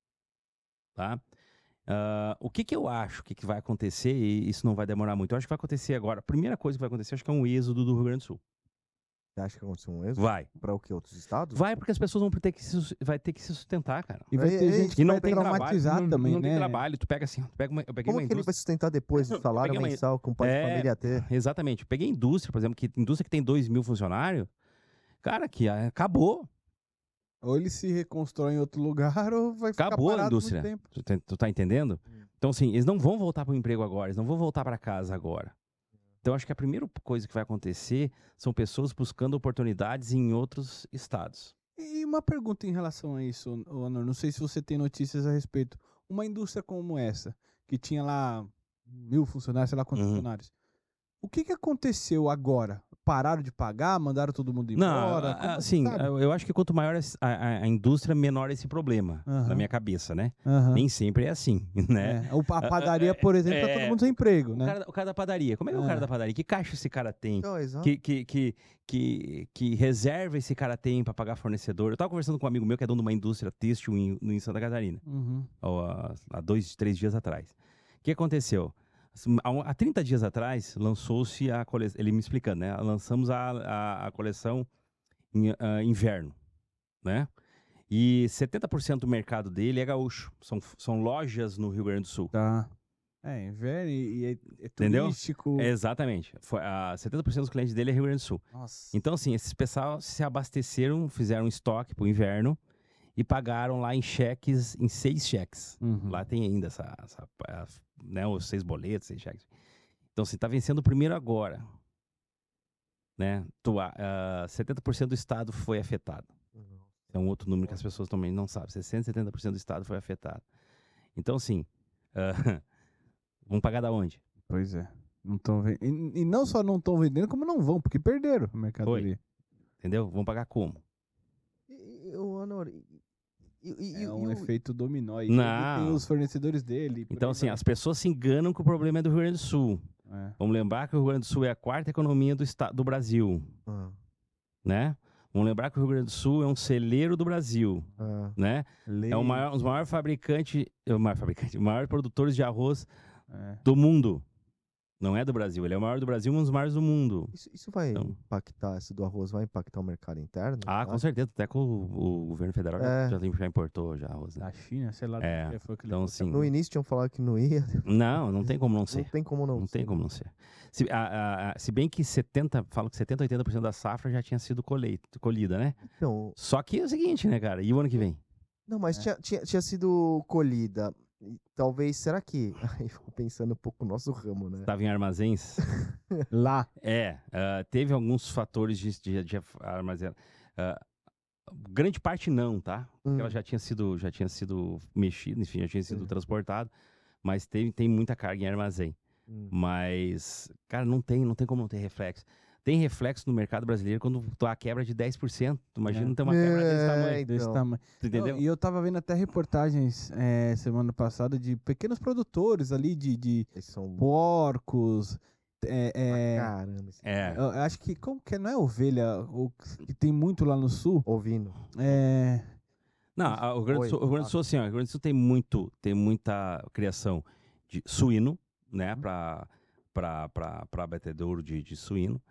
Tá? O que eu acho que vai acontecer, e isso não vai demorar muito, eu acho que vai acontecer agora. A primeira coisa que vai acontecer, acho que é um êxodo do Rio Grande do Sul. Você acha que aconteceu um êxodo? Vai. Pra o quê? Outros estados? Vai, porque as pessoas vão ter que vai ter que se sustentar, cara. E vai ter gente que E não vai tem traumatizar trabalho, também, não né? tem trabalho. Tu pega assim, eu peguei Como uma que ele vai indústria. sustentar depois do salário peguei uma- mensal que um pai de família ter? Exatamente. Peguei indústria, por exemplo, indústria que tem 2.000 funcionários, cara, que acabou. Ou ele se reconstrói em outro lugar ou vai ficar Acabou a parado muito indústria. tempo. Tu tá entendendo? Então, assim, eles não vão voltar para o emprego agora, eles não vão voltar para casa agora. Então, acho que a primeira coisa que vai acontecer são pessoas buscando oportunidades em outros estados. E uma pergunta em relação a isso, Honor, não sei se você tem notícias a respeito. Uma indústria como essa, que tinha lá 1.000 funcionários, sei lá quantos funcionários. O que aconteceu agora? Pararam de pagar? Mandaram todo mundo embora? Como- assim, sabe? eu acho que quanto maior a indústria, menor esse problema, na Aham. minha cabeça, né? Aham. Nem sempre é assim, né? É, a padaria, por exemplo, tá todo mundo sem emprego, né? O cara da padaria, como é que é o cara da padaria? Que caixa esse cara tem? Então, exato. Que reserva esse cara tem para pagar fornecedor? Eu tava conversando com um amigo meu que é dono de uma indústria têxtil em Santa Catarina, Uhum. há 2, 3 dias atrás. O que aconteceu? Há 30 dias atrás, lançou-se a coleção, ele me explicando, né? Lançamos a coleção inverno, né? E 70% do mercado dele é gaúcho. São lojas no Rio Grande do Sul. Tá. É, inverno e é Entendeu? turístico. Exatamente. 70% dos clientes dele é Rio Grande do Sul. Nossa. Então, assim, esses pessoal se abasteceram, fizeram estoque pro inverno e pagaram lá em cheques, em 6 cheques. Uhum. Lá tem ainda né, os 6 boletos, 6 cheques. Então, assim, tá vencendo o primeiro agora. Né? 70% do estado foi afetado. É um outro número que as pessoas também não sabem. 60%, 70% do estado foi afetado. Então, assim, vão pagar da onde? Pois é. Não tão e não só não estão vendendo, como não vão, porque perderam a mercadoria. Entendeu? Vão pagar como? Honor, É um efeito dominó. E Não. ele tem os fornecedores dele. por Então, aí assim, vai. as pessoas se enganam que o problema é do Rio Grande do Sul. É. Vamos lembrar que o Rio Grande do Sul é a quarta economia do Brasil, né? Vamos lembrar que o Rio Grande do Sul é um celeiro do Brasil, né? É um os maiores fabricantes, os maiores produtores de arroz do mundo. Não é do Brasil, ele é o maior do Brasil e um dos maiores do mundo. Isso vai impactar, esse do arroz vai impactar o mercado interno? Com certeza, até que o governo federal já importou já arroz. Né? Da China, sei lá. É, Foi que ele então, falou. assim, No início tinham falado que não ia. não tem como não ser. Não tem como não Não ser. tem como não ser. Se bem que 70, 80% da safra já tinha sido colhida, né? Então, Só que é o seguinte, né, cara? E o ano que vem? não, mas tinha sido colhida. E talvez, será que... Aí eu fico pensando um pouco no nosso ramo, né? Estava em armazéns? Lá. Teve alguns fatores de armazém. Grande parte não, tá? Porque ela já tinha sido mexida, enfim, já tinha sido transportado. Mas tem muita carga em armazém. Mas, cara, não tem como não ter reflexo. Tem reflexo no mercado brasileiro quando a quebra de 10%. Tu imagina ter uma quebra desse tamanho. Desse tamanho. Tu entendeu? E eu tava vendo até reportagens semana passada de pequenos produtores ali de Eles são... porcos. Caramba. Eu acho que, como que é? Não é ovelha, que tem muito lá no sul. Ovino. Não, o Rio Grande do Sul, assim, ó, o Rio Grande do Sul tem muita criação de suíno, né, para abatedouro de suíno.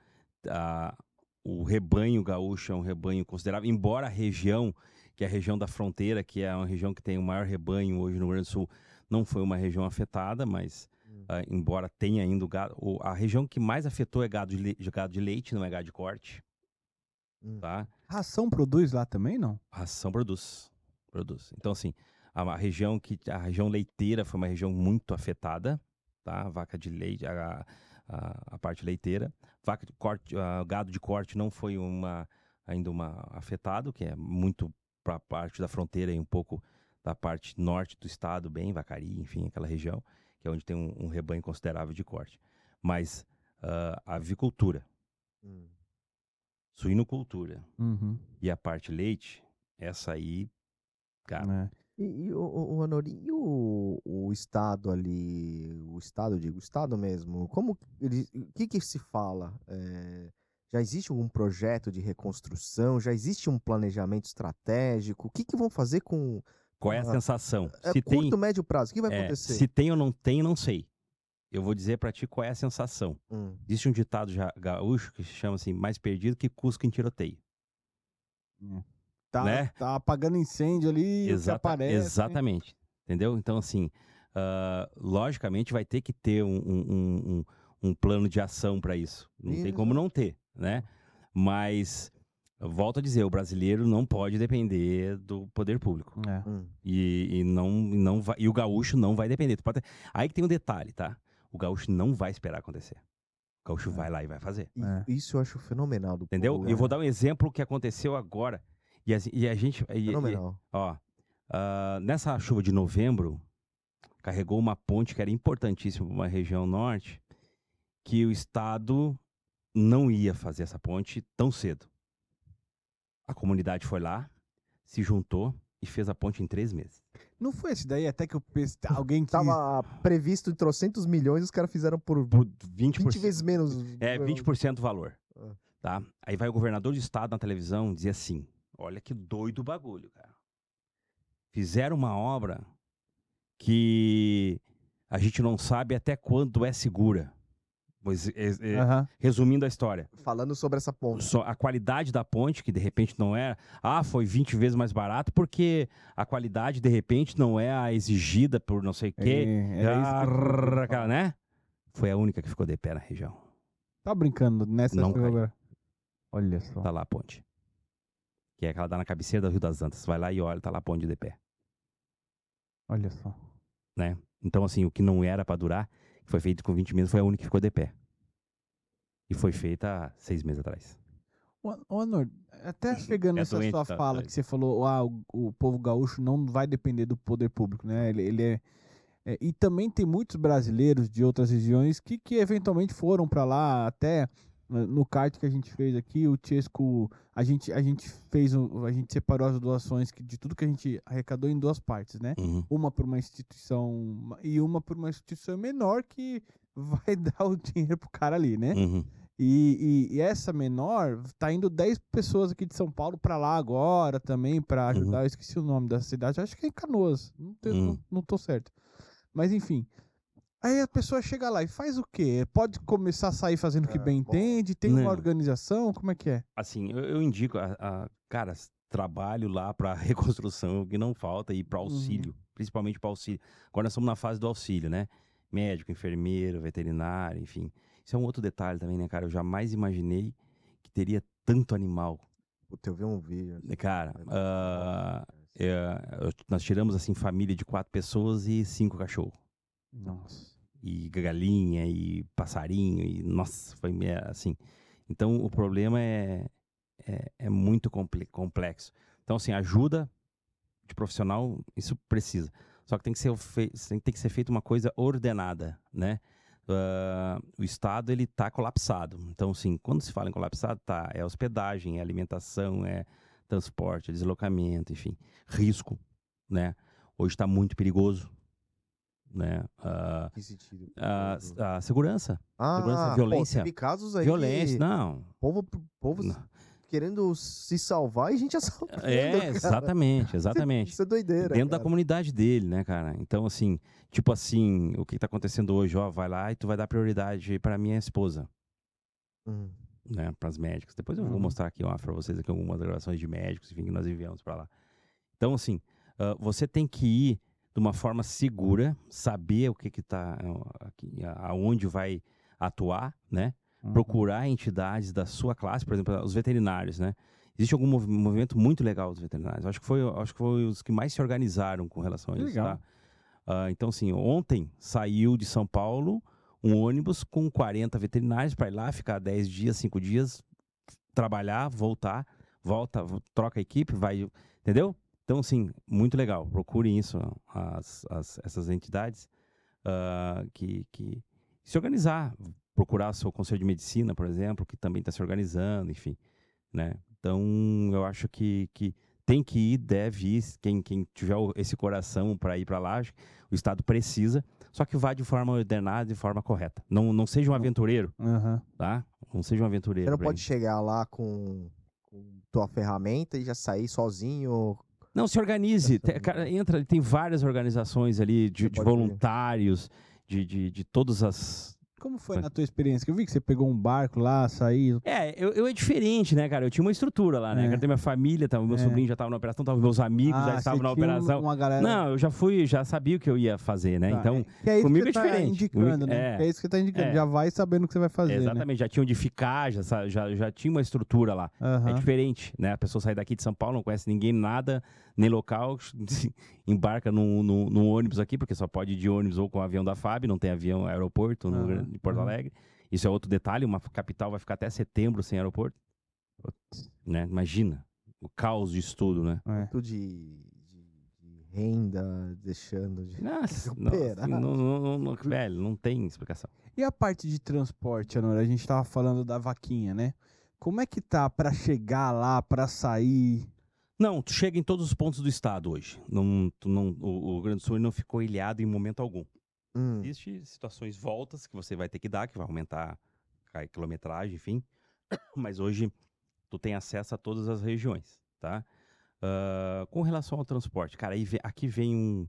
O rebanho gaúcho é um rebanho considerável, embora a região, que é a região da fronteira, que é uma região que tem o maior rebanho hoje no Rio Grande do Sul, não foi uma região afetada, mas embora tenha ainda o gado, a região que mais afetou é gado de leite, não é gado de corte. Tá? Ração produz lá também, não? Ração produz. Então, assim, a região leiteira foi uma região muito afetada, tá? A vaca de leite, a parte leiteira. Vaca de corte, gado de corte não foi ainda afetado, que é muito para a parte da fronteira e um pouco da parte norte do estado, bem, Vacaria, enfim, aquela região, que é onde tem um rebanho considerável de corte. Mas a avicultura, suinocultura e a parte leite, essa aí, cara... O Anori, e o Estado ali, o Estado mesmo, como o que se fala? Já existe algum projeto de reconstrução? Já existe um planejamento estratégico? O que vão fazer com Qual é a a sensação? Se tem, curto, médio prazo? O que vai acontecer? se tem ou não tem, não sei. Eu vou dizer pra ti qual é a sensação. Hum, Existe um ditado gaúcho que se chama assim, mais perdido que cusco em tiroteio. Né? Tá apagando incêndio ali, o que aparece. Exatamente. Entendeu? Então, assim, logicamente vai ter que ter um plano de ação para isso. Não tem como não ter, né? Mas, volto a dizer, o brasileiro não pode depender do poder público. É. E não vai, e o gaúcho não vai depender. Aí que tem um detalhe, tá? O gaúcho não vai esperar acontecer. O gaúcho vai lá e vai fazer. Isso eu acho fenomenal do Entendeu? povo, E eu vou né? dar um exemplo que aconteceu agora. E a gente. Fenomenal. Nessa chuva de novembro, carregou uma ponte que era importantíssima para uma região norte, que o Estado não ia fazer essa ponte tão cedo. A comunidade foi lá, se juntou e fez a ponte em 3 meses. Não foi esse daí até que alguém quis... Tava previsto em trocentos milhões, os caras fizeram por Por 20 vezes menos. 20% do valor. Ah. Tá? Aí vai o governador do estado na televisão dizer assim: olha que doido o bagulho, cara. Fizeram uma obra que a gente não sabe até quando é segura. Resumindo a história. Falando sobre essa ponte. A qualidade da ponte, que de repente não era... foi 20 vezes mais barato, porque a qualidade, de repente, não é a exigida por não sei o quê. Né? Foi a única que ficou de pé na região. Tá brincando nessa Não chuva caiu. agora. Olha só. Tá lá a ponte. Que é aquela dá na cabeceira do Rio das Antas. Vai lá e olha, tá lá a ponte de pé. Olha só. Né? Então, assim, o que não era pra durar, que foi feito com 20 meses, foi a única que ficou de pé. E foi feita há 6 meses atrás. Ô, Anor, até pegando essa doente, sua tá fala doente. que você falou, o povo gaúcho não vai depender do poder público, né? Ele e também tem muitos brasileiros de outras regiões que eventualmente foram para lá, até no kart que a gente fez aqui, o Chesco, a gente separou as doações de tudo que a gente arrecadou em 2 partes, né? Uhum. Uma por uma instituição e uma por uma instituição menor que vai dar o dinheiro pro cara ali, né? Uhum. E essa menor, tá indo 10 pessoas aqui de São Paulo pra lá agora também, pra ajudar. Eu esqueci o nome da cidade, acho que é em Canoas, não tô certo. Mas enfim, aí a pessoa chega lá e faz o quê? Pode começar a sair fazendo o que bem entende? Tem uma Não. organização? Como é que é? Assim, eu indico, cara, trabalho lá para reconstrução, que não falta, e para auxílio, principalmente para auxílio. Agora nós estamos na fase do auxílio, né? Médico, enfermeiro, veterinário, enfim. Isso é um outro detalhe também, né, cara? Eu jamais imaginei que teria tanto animal. Puta, eu vi um vídeo. Cara, nós tiramos, assim, família de 4 pessoas e 5 cachorros. Nossa. E galinha, e passarinho, e nossa, foi assim. Então, o problema é muito complexo. Então, assim, ajuda de profissional, isso precisa. Só que tem que ser feita uma coisa ordenada, né? O Estado, ele tá colapsado. Então, assim, quando se fala em colapsado, é hospedagem, é alimentação, é transporte, é deslocamento, enfim. Risco, né? Hoje está muito perigoso, né? Que sentido? A segurança. Segurança, Pô, violência. teve casos aí Violência, que não. povo Não. querendo se salvar e gente assaltando, cara. Exatamente. Isso é doideira, Dentro da cara. comunidade dele, né, cara? Então, assim, tipo assim, o que tá acontecendo hoje, vai lá e tu vai dar prioridade pra minha esposa, né, pras médicas. Depois eu vou mostrar aqui, pra vocês aqui algumas gravações de médicos, enfim, que nós enviamos pra lá. Então, assim, você tem que ir de uma forma segura, saber o que tá, aonde vai atuar, né? Procurar entidades da sua classe, por exemplo, os veterinários, né? Existe algum movimento muito legal dos veterinários. Acho que foi os que mais se organizaram com relação a isso. Legal. Tá? Então, assim, ontem saiu de São Paulo um ônibus com 40 veterinários para ir lá, ficar 10 dias, 5 dias, trabalhar, volta, troca a equipe, vai, entendeu? Então, assim, muito legal. Procurem isso, essas entidades que se organizar. Procurar seu conselho de medicina, por exemplo, que também está se organizando, enfim, né? Então, eu acho que tem que ir, deve ir. Quem tiver esse coração para ir para lá, o Estado precisa. Só que vá de forma ordenada, de forma correta. Não seja um aventureiro, Aham. tá? Não seja um aventureiro. Você não pra pode ir. chegar lá com tua ferramenta e já sair sozinho. Não, se organize. Essa- Cara, entra, tem várias organizações ali de pode crer. voluntários, de todas as. Como foi na tua experiência? Que eu vi que você pegou um barco lá, saiu. Eu é diferente, né, cara? Eu tinha uma estrutura lá, né? É. Cara, tem minha família, meu sobrinho já estava na operação, meus amigos já estavam você na tinha operação. uma galera... Não, eu já sabia o que eu ia fazer, né? Tá, Então, que é isso comigo que você é diferente. indicando, né? É. Que é isso que você tá indicando. É. Já vai sabendo o que você vai fazer, né? exatamente, já tinha onde ficar, já tinha uma estrutura lá. É Aham. diferente, né? A pessoa sai daqui de São Paulo, não conhece ninguém, nada, nem local, embarca num ônibus aqui, porque só pode ir de ônibus ou com o avião da FAB, não tem avião aeroporto em Porto Alegre. Isso é outro detalhe, uma capital vai ficar até setembro sem aeroporto. Né? Imagina, o caos de estudo, né? É. Tudo de renda, deixando de. Nossa, operar. velho, não tem explicação. E a parte de transporte, Anora? A gente tava falando da vaquinha, né? Como é que tá pra chegar lá, pra sair? Não, tu chega em todos os pontos do estado hoje. O Rio Grande do Sul não ficou ilhado em momento algum. Existem situações voltas que você vai ter que dar, que vai aumentar a quilometragem, enfim. Mas hoje tu tem acesso a todas as regiões, tá? Com relação ao transporte, cara, aqui vem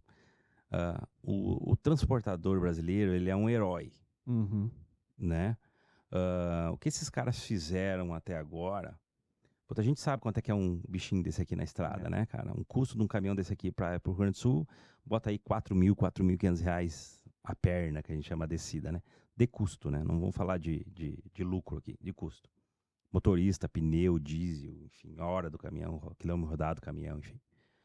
o transportador brasileiro, ele é um herói, Uhum. né? O que esses caras fizeram até agora... Puta, a gente sabe quanto é que é um bichinho desse aqui na estrada, né, cara? Um custo de um caminhão desse aqui pro Rio Grande do Sul, bota aí R$4.000, R$4.500 a perna, que a gente chama descida, né? De custo, né? Não vamos falar de lucro aqui, de custo. Motorista, pneu, diesel, enfim, hora do caminhão, quilômetro rodado do caminhão, enfim.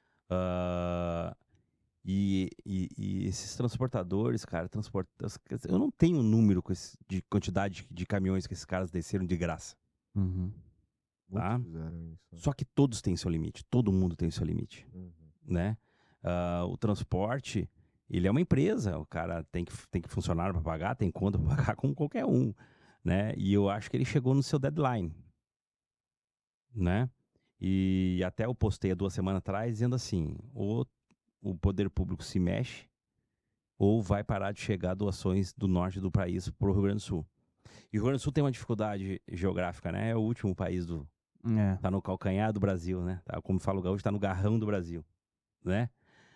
E esses transportadores, cara, eu não tenho um número de quantidade de caminhões que esses caras desceram de graça. Uhum. Tá? Muitos fizeram isso. Só que todos têm seu limite, todo mundo tem seu limite, Uhum. né? O transporte, ele é uma empresa, o cara tem que funcionar para pagar, tem conta para pagar como qualquer um, né? E eu acho que ele chegou no seu deadline, né? E até eu postei há 2 semanas atrás dizendo assim, ou o poder público se mexe, ou vai parar de chegar doações do norte do país para o Rio Grande do Sul. E o Rio Grande do Sul tem uma dificuldade geográfica, né? É o último país tá no calcanhar do Brasil, né? Tá, como fala o gaúcho, tá no garrão do Brasil, né?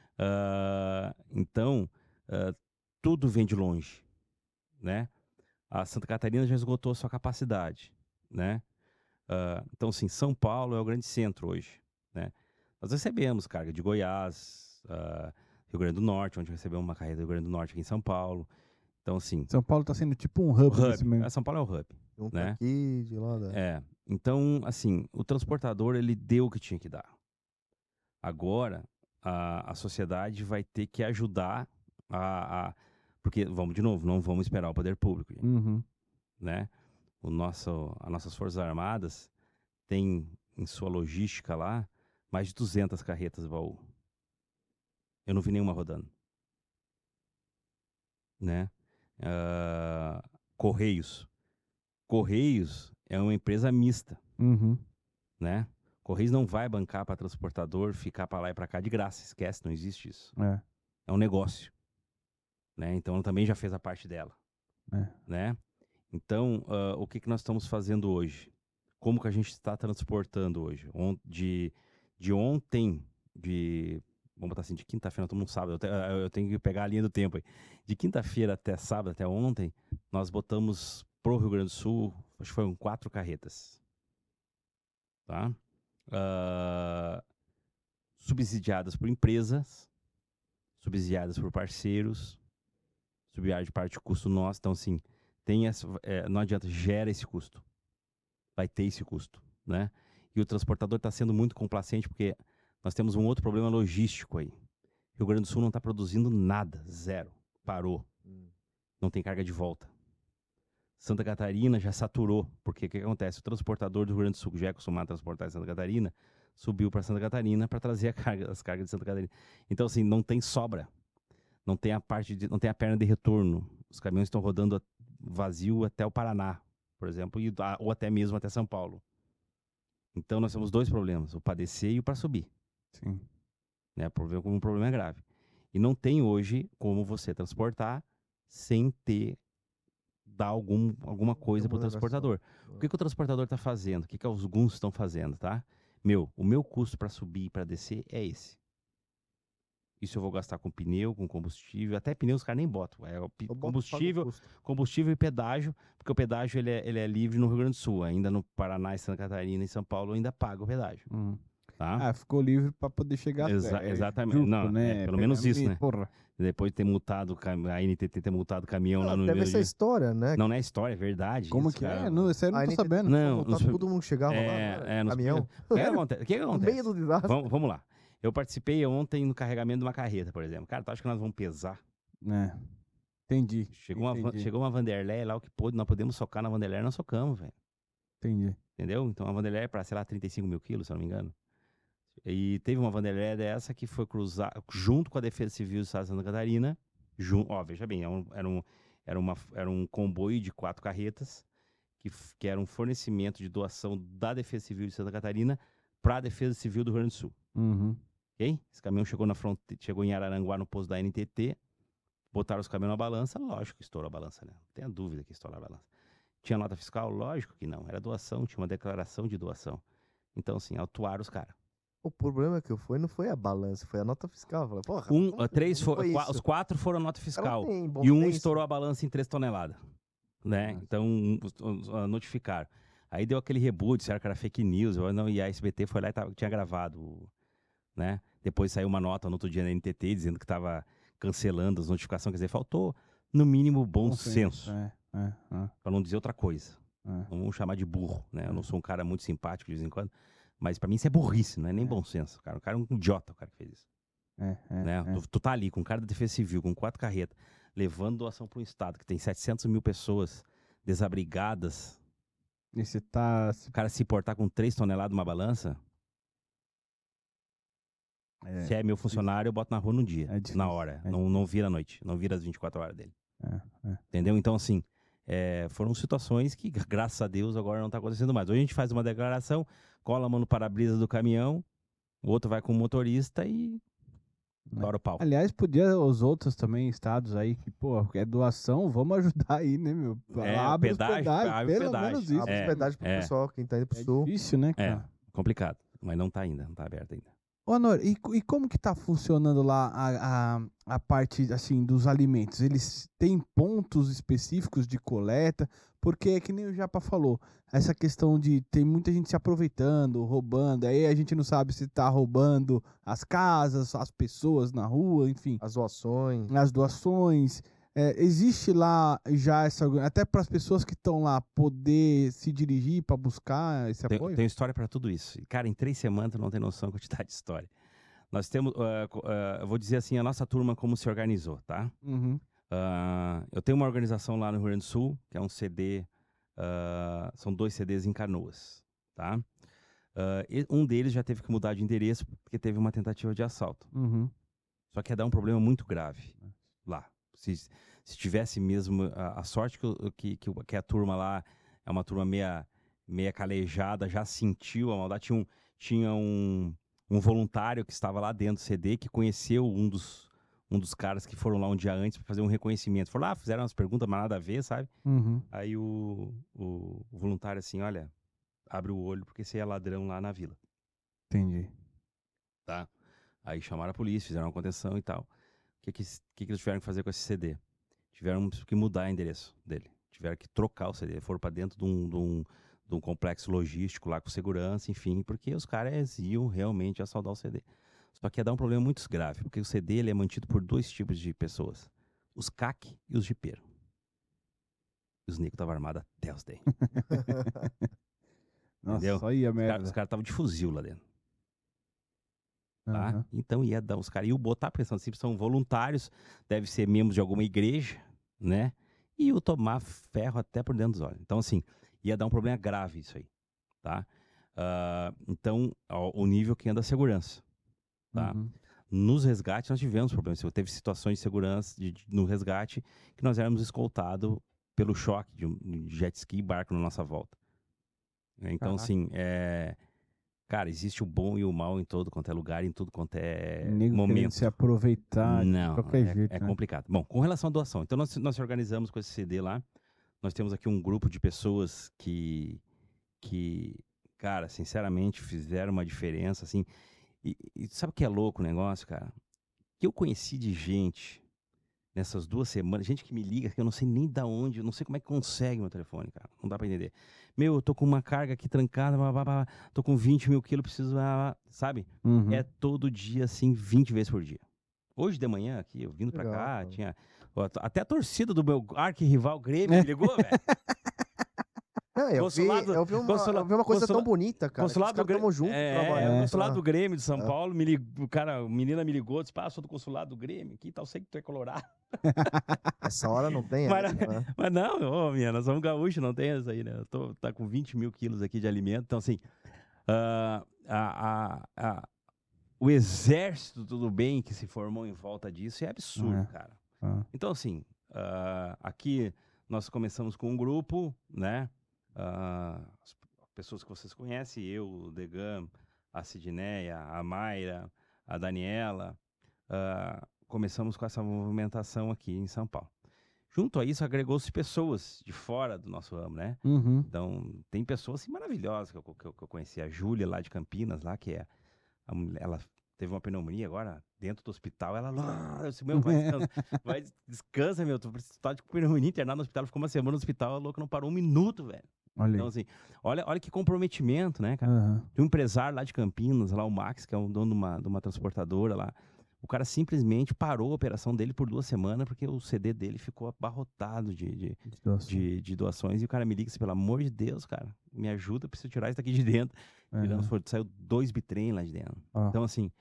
Então, tudo vem de longe, né? A Santa Catarina já esgotou a sua capacidade, né? Então, assim, São Paulo é o grande centro hoje, né? Nós recebemos carga de Goiás, Rio Grande do Norte, onde recebemos uma carreta do Rio Grande do Norte aqui em São Paulo. Então, assim... São Paulo tá sendo tipo um hub nesse meio. São Paulo é o hub, Um tá né? aqui, de lá. Então, assim, o transportador, ele deu o que tinha que dar. Agora, a sociedade vai ter que ajudar porque, vamos de novo, não vamos esperar o poder público, gente, Uhum. né? As nossas Forças Armadas têm em sua logística lá mais de 200 carretas baú. Eu não vi nenhuma rodando, né? Correios é uma empresa mista, Uhum. né? Correios não vai bancar para transportador ficar para lá e para cá de graça, esquece, não existe isso. É um negócio, né? Então ela também já fez a parte dela, né? Então, o que nós estamos fazendo hoje? Como que a gente está transportando hoje? De ontem, vamos botar assim, de quinta-feira, todo mundo sabe, eu tenho que pegar a linha do tempo aí. De quinta-feira até sábado, até ontem, nós botamos pro Rio Grande do Sul, acho que foram 4 carretas, tá? Subsidiadas por empresas, subsidiadas por parceiros, subsidiadas de parte de custo nosso. Então, assim, não adianta, gera esse custo. Vai ter esse custo, né? E o transportador está sendo muito complacente porque nós temos um outro problema logístico aí. Rio Grande do Sul não está produzindo nada, zero, parou. Não tem carga de volta. Santa Catarina já saturou, porque o que acontece? O transportador do Rio Grande do Sul, que já é acostumado a transportar em Santa Catarina, subiu para Santa Catarina para trazer as cargas de Santa Catarina. Então, assim, não tem sobra. Não tem não tem a perna de retorno. Os caminhões estão rodando vazio até o Paraná, por exemplo, ou até mesmo até São Paulo. Então, nós temos 2 problemas, o para descer e o para subir. Sim. Né? Um problema grave. E não tem hoje como você transportar sem dar alguma coisa para o transportador. O que o transportador está fazendo? O que alguns estão fazendo, tá? O meu custo para subir e para descer é esse. Isso eu vou gastar com pneu, com combustível, até pneu os caras nem botam. É combustível e pedágio, porque o pedágio ele é livre no Rio Grande do Sul. Ainda no Paraná, em Santa Catarina e São Paulo eu ainda paga o pedágio. Tá? Ficou livre para poder chegar. Exatamente. Justo, Não, né? pelo menos isso, né? Porra. Depois de ter multado, a NTT ter multado o caminhão lá no Teve essa história, né? Não é história, é verdade. Como isso, que cara. é? Não, isso aí eu não tô sabendo. Não, todo mundo chegava lá, caminhão. O que acontece? No meio do desastre. Vamos lá. Eu participei ontem no carregamento de uma carreta, por exemplo. Cara, tu acha que nós vamos pesar? Entendi. Chegou uma Vanderlei lá, o que pôde, nós podemos socar na Vanderlei, nós socamos, velho. Entendi. Entendeu? Então a Vanderlei é pra, sei lá, 35 mil quilos, se eu não me engano. E teve uma Vanderlei dessa que foi cruzar junto com a Defesa Civil do Estado de Santa Catarina. Veja bem, era um comboio de 4 carretas que era um fornecimento de doação da Defesa Civil de Santa Catarina para a Defesa Civil do Rio Grande do Sul. Ok? Esse caminhão chegou em Araranguá no posto da NTT, botaram os caminhões na balança, lógico que estourou a balança, né? Não tenha dúvida que estourou a balança. Tinha nota fiscal? Lógico que não. Era doação, tinha uma declaração de doação. Então, assim, autuaram os caras. O problema que não foi a balança, foi a nota fiscal. Falei, porra, os 4 foram a nota fiscal. E um estourou a balança em 3 toneladas. Né? Então, notificaram. Aí deu aquele reboot, disseram que era fake news. E a SBT foi lá e tinha gravado. Né? Depois saiu uma nota no outro dia na NTT dizendo que estava cancelando as notificações. Quer dizer, faltou, no mínimo, bom senso. Para não dizer outra coisa. Não vamos chamar de burro. Né? Eu não sou um cara muito simpático de vez em quando. Mas pra mim isso é burrice, não é nem bom senso, cara. O cara é um idiota, o cara que fez isso. Né? Tu tá ali com um cara da Defesa Civil, com 4 carretas, levando doação para um estado que tem 700 mil pessoas desabrigadas. E você tá... O cara se portar com 3 toneladas numa balança... Se é meu funcionário, eu boto na rua num dia, na hora. Não vira à noite, não vira as 24 horas dele. Entendeu? Então, assim... foram situações que, graças a Deus, agora não está acontecendo mais. Hoje a gente faz uma declaração, cola a mão no para-brisa do caminhão, o outro vai com o motorista e estoura o pau. Aliás, podia os outros também, estados aí, que, pô, é doação, vamos ajudar aí, né, meu? Abre os pedágios, pelo menos isso. Abre os pedágios pro pessoal, quem tá indo pro sul. É difícil, né, cara? Complicado, mas não tá ainda, não tá aberto ainda. Ô, Anor, e como que tá funcionando lá a parte, assim, dos alimentos? Eles têm pontos específicos de coleta? Porque, que nem o Japa falou, essa questão de tem muita gente se aproveitando, roubando, aí a gente não sabe se tá roubando as casas, as pessoas na rua, enfim. As doações. As doações. Existe lá já essa... Até para as pessoas que estão lá poder se dirigir para buscar esse apoio? Tem história para tudo isso. Cara, em 3 semanas tu não tem noção da quantidade de história. Nós temos, eu vou dizer assim, a nossa turma como se organizou, tá? Eu tenho uma organização lá no Rio Grande do Sul, que é um CD, são 2 CDs em Canoas, tá? Um deles já teve que mudar de endereço porque teve uma tentativa de assalto. Só que ia dar um problema muito grave lá. Se tivesse mesmo a sorte que a turma lá é uma turma meia calejada, já sentiu a maldade. Tinha um voluntário que estava lá dentro do CD, que conheceu um dos caras que foram lá um dia antes para fazer um reconhecimento. Foram lá, fizeram umas perguntas, mas nada a ver, sabe? Aí o voluntário assim, olha, abre o olho porque você é ladrão lá na vila. Entendi. Tá? Aí chamaram a polícia, fizeram uma contenção e tal. O que eles tiveram que fazer com esse CD? Tiveram que mudar o endereço dele. Tiveram que trocar o CD. Foram para dentro de um complexo logístico lá com segurança, enfim, porque os caras iam realmente assaltar o CD. Só que ia dar um problema muito grave, porque o CD ele é mantido por 2 tipos de pessoas. Os CAC e os jipeiros. Os negros estavam armados até os dentes. Nossa, só ia merda. Os caras estavam de fuzil lá dentro. Tá? Então ia dar, os caras iam botar pressão, assim, são voluntários, deve ser membros de alguma igreja, né? E iam tomar ferro até por dentro dos olhos. Então, assim, ia dar um problema grave isso aí, tá? Então, o nível que anda a segurança, tá? Nos resgates nós tivemos problemas, teve situações de segurança no resgate que nós éramos escoltados pelo choque de jet ski e barco na nossa volta. Então, assim, Cara, existe o bom e o mal em todo quanto é lugar, em tudo quanto é Nego querendo momento. se aproveitar de Não, qualquer jeito, é né? complicado. Bom, com relação à doação, então nós se organizamos com esse CD lá. Nós temos aqui um grupo de pessoas que, cara, sinceramente, fizeram uma diferença, assim. E sabe o que é louco o negócio, cara? Que eu conheci de gente nessas 2 semanas, gente que me liga, que eu não sei nem da onde, eu não sei como é que consegue meu telefone, cara. Não dá pra entender. Meu, eu tô com uma carga aqui trancada, tô com 20 mil quilos, preciso, sabe? Uhum. É todo dia, assim, 20 vezes por dia. Hoje de manhã, aqui, eu vindo pra Legal, cá, cara. tinha... Até a torcida do meu arquirrival Grêmio me ligou, velho. Consulado- Eu vi uma coisa tão bonita, cara. Que os Consulado do caras Grêmio. tamo junto, trabalhando. O consulado do pra- Grêmio de São É. Paulo, me ligou, o cara, a menina me ligou, disse, sou do consulado do Grêmio aqui e tal, sei que tu é colorado. Essa hora não tem, Mas, né? mas não, ô, minha, nós somos gaúchos, não tem essa aí, né? Tá com 20 mil quilos aqui de alimento, então assim, ah, o exército do bem que se formou em volta disso é absurdo, É. cara. Ah. Então, assim, aqui nós começamos com um grupo, né? As pessoas que vocês conhecem, eu, o Degan, a Sidneia, a Mayra, a Daniela, começamos com essa movimentação aqui em São Paulo. Junto a isso, agregou-se pessoas de fora do nosso ramo, né? Uhum. Então, tem pessoas assim, maravilhosas que eu conheci. A Júlia, lá de Campinas, lá, que é ela teve uma pneumonia agora, dentro do hospital. Ela, eu disse, meu, descansa, meu. Tu tá de pneumonia, internado no hospital, ficou uma semana no hospital, a louca não parou um minuto, velho. Olha Então, aí. assim, olha que comprometimento, né, cara? Aham. Tem um empresário lá de Campinas, lá o Max, que é um dono de uma transportadora lá. O cara simplesmente parou a operação dele por 2 semanas porque o CD dele ficou abarrotado de Doação. doações. E o cara me liga assim, pelo amor de Deus, cara, me ajuda, eu preciso tirar isso daqui de dentro. Aham. Saiu 2 bitrem lá de dentro. Ó. Então, assim,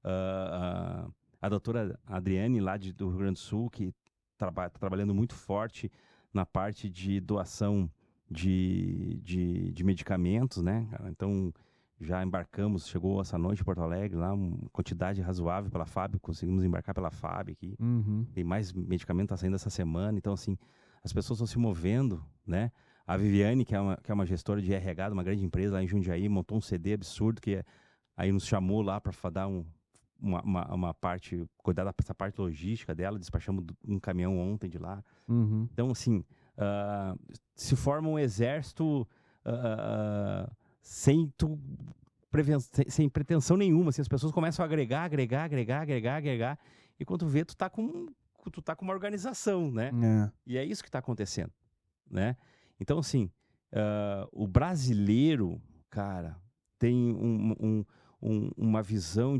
a doutora Adriane, lá do Rio Grande do Sul, que tá trabalhando muito forte na parte de doação de medicamentos, né, cara? Então, já embarcamos, chegou essa noite em Porto Alegre, lá uma quantidade razoável pela FAB, conseguimos embarcar pela FAB aqui. Uhum. Tem mais medicamento tá saindo essa semana, então assim, as pessoas estão se movendo, né? A Viviane, que é uma gestora de RH de uma grande empresa lá em Jundiaí, montou um CD absurdo, aí nos chamou lá para dar uma parte, cuidar dessa parte logística dela, despachamos um caminhão ontem de lá. Uhum. Então, assim, se forma um exército sem pretensão nenhuma. Assim, as pessoas começam a agregar, e quando tu vê, tu tá com uma organização, né? É. E é isso que está acontecendo, né? Então, assim, o brasileiro, cara, tem uma visão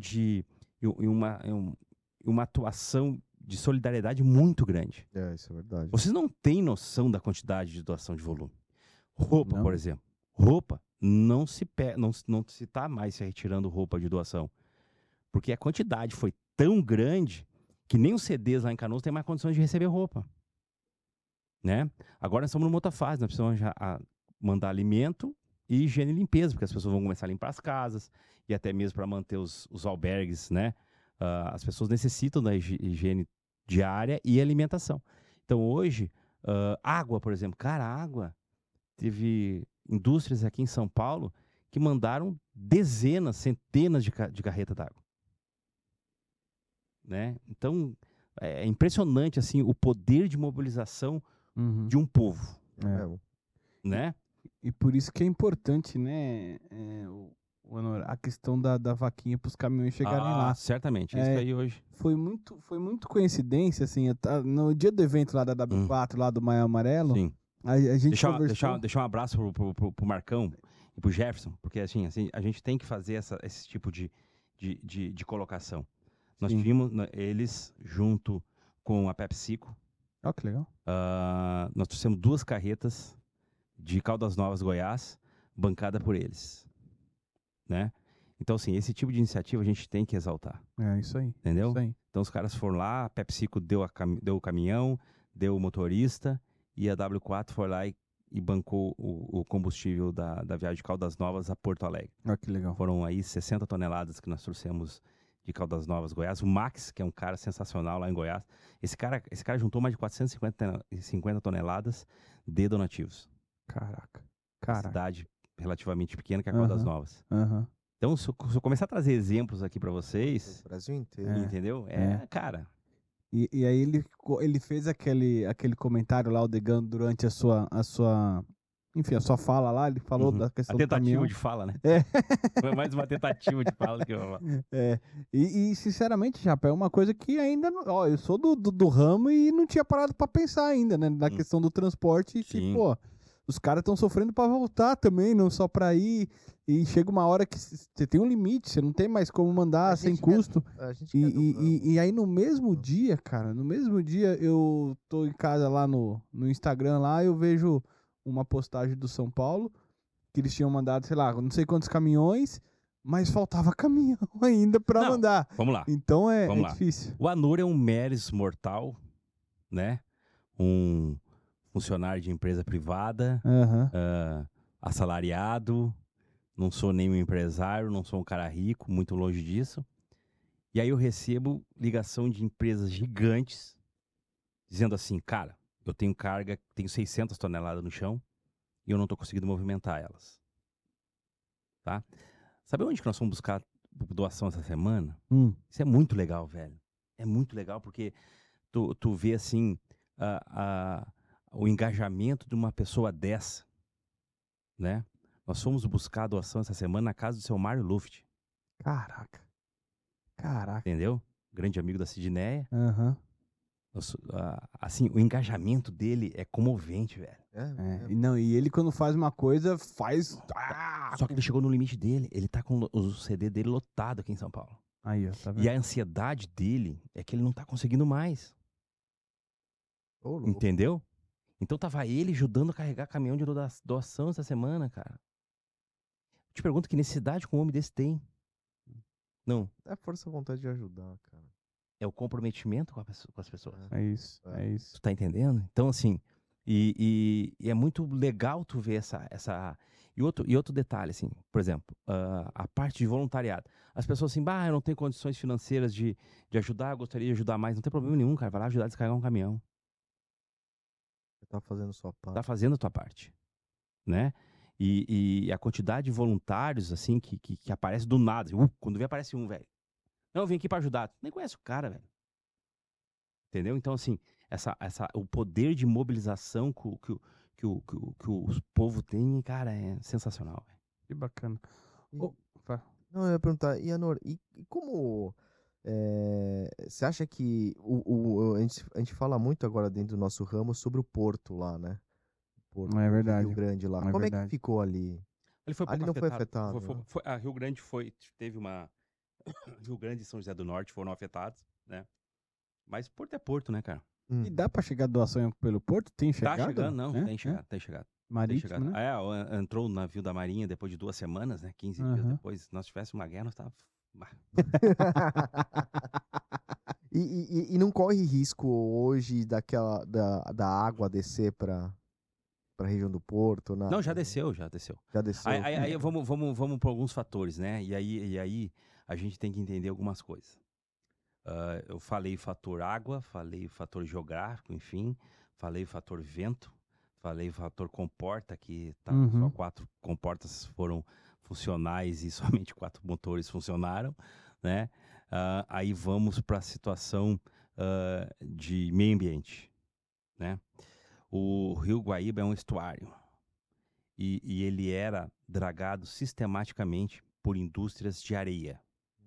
uma atuação de solidariedade muito grande. É, isso é verdade. Vocês não têm noção da quantidade de doação de volume. Roupa, Não. por exemplo. Roupa, não se está mais se retirando roupa de doação. Porque a quantidade foi tão grande que nem os CDs lá em Canoas têm mais condições de receber roupa. Né? Agora nós estamos numa outra fase, nós precisamos já mandar alimento e higiene e limpeza, porque as pessoas vão começar a limpar as casas e até mesmo para manter os albergues, né? As pessoas necessitam da higiene diária e alimentação. Então hoje, água, por exemplo, cara, água, teve indústrias aqui em São Paulo que mandaram dezenas, centenas de carreta d'água. Né? Então, é impressionante assim, o poder de mobilização Uhum. de um povo. É mesmo. Né? E por isso que é importante, né, Honor, a questão da vaquinha para os caminhões chegarem lá. Certamente, isso aí hoje. Foi muito coincidência, assim, no dia do evento lá da W4, lá do Maio Amarelo, Sim. a gente conversou... Deixar um abraço pro Marcão e pro Jefferson, porque assim, a gente tem que fazer esse tipo de colocação. Nós tivemos eles junto com a PepsiCo. Ó, que legal. Nós trouxemos 2 carretas de Caldas Novas, Goiás, bancada por eles. Né? Então, assim, esse tipo de iniciativa a gente tem que exaltar. É isso aí. Entendeu? Isso aí. Então, os caras foram lá, a PepsiCo deu o caminhão, deu o motorista, e a W4 foi lá e bancou o combustível da viagem de Caldas Novas a Porto Alegre. Ó, que legal. Foram aí 60 toneladas que nós trouxemos de Caldas Novas, Goiás. O Max, que é um cara sensacional lá em Goiás, esse cara juntou mais de 450 toneladas de donativos. Caraca. Uma cidade relativamente pequena que é a Caldas Novas. Aham. Então, se eu começar a trazer exemplos aqui para O vocês, Brasil inteiro. É. entendeu? Cara, E aí ele fez aquele comentário lá, o Degan, durante enfim, a sua fala lá, ele falou uhum. da A questão do tentativa caminhão. de fala, né? É. Foi mais uma tentativa de fala que eu vou falar. É, sinceramente, Japa, é uma coisa que ainda, ó, eu sou do ramo e não tinha parado pra pensar ainda, né, na questão do transporte, que, Sim. pô, os caras estão sofrendo pra voltar também, não só pra ir, e chega uma hora que você tem um limite, você não tem mais como mandar A sem gente quer- custo, A gente quer do ramo. e aí no mesmo dia, cara, no mesmo dia eu tô em casa lá no Instagram lá, eu vejo uma postagem do São Paulo, que eles tinham mandado, sei lá, não sei quantos caminhões, mas faltava caminhão ainda pra Não, mandar. Vamos lá. Então é Vamos lá. difícil. O Anur é um meres mortal, né? Um funcionário de empresa privada, Aham. assalariado, não sou nenhum empresário, não sou um cara rico, muito longe disso. E aí eu recebo ligação de empresas gigantes dizendo assim, cara, eu tenho carga, tenho 600 toneladas no chão e eu não tô conseguindo movimentar elas. Tá? Sabe onde que nós fomos buscar doação essa semana? Isso é muito legal, velho. É muito legal porque tu vê assim o engajamento de uma pessoa dessa, né? Nós fomos buscar a doação essa semana na casa do seu Mário Luft, Caraca. Caraca. entendeu? Grande amigo da Sidneia. Aham. Assim, o engajamento dele é comovente, velho. E ele quando faz uma coisa, faz... Só que ele chegou no limite dele. Ele tá com o CD dele lotado aqui em São Paulo. Aí, ó, tá E vendo? a ansiedade dele é que ele não tá conseguindo mais. Ô, louco. Entendeu? Então tava ele ajudando a carregar caminhão de doação essa semana, cara. Eu te pergunto que necessidade que um homem desse tem. Não, É força vontade de ajudar, cara. é o comprometimento com as pessoas. É isso, é isso. Tu tá entendendo? Então, assim, e é muito legal tu ver essa... E outro detalhe, assim, por exemplo, a parte de voluntariado. As pessoas assim, eu não tenho condições financeiras de ajudar, eu gostaria de ajudar mais. Não tem problema nenhum, cara. Vai lá ajudar a descarregar um caminhão. Você tá fazendo sua parte. Tá fazendo a tua parte, né? E a quantidade de voluntários, assim, que aparece do nada. Assim, quando vem, aparece um, velho. Não, eu vim aqui pra ajudar. Tu nem conhece o cara, velho. Entendeu? Então, assim, o poder de mobilização que o povo tem, cara, é sensacional. Véio. Que bacana. E- Ô, Não, eu ia perguntar, Ianor, e como você acha que a gente fala muito agora dentro do nosso ramo sobre o porto lá, né? O porto É de verdade. Rio Grande lá. É Como é verdade. que ficou ali? Ele foi Ali pouco não foi afetado. afetado, né? A Rio Grande teve uma... Rio Grande e São José do Norte foram afetados, né? Mas Porto é Porto, né, cara? E dá pra chegar doação pelo porto? Tem chegado? Tá chegando, não. É? Tem chegado, tem chegado. Marítimo, né? Entrou o navio da Marinha depois de 2 semanas, né? 15 dias Aham. depois. Se nós tivéssemos uma guerra, nós tava... E não corre risco hoje da água descer pra região do porto? Não, já desceu, já desceu. Já desceu? Aí vamos para alguns fatores, né? E aí a gente tem que entender algumas coisas. Eu falei fator água, falei fator geográfico, enfim. Falei fator vento, falei fator comporta, que só 4 comportas foram funcionais e somente 4 motores funcionaram, né? Aí vamos para a situação de meio ambiente, né? O Rio Guaíba é um estuário e ele era dragado sistematicamente por indústrias de areia.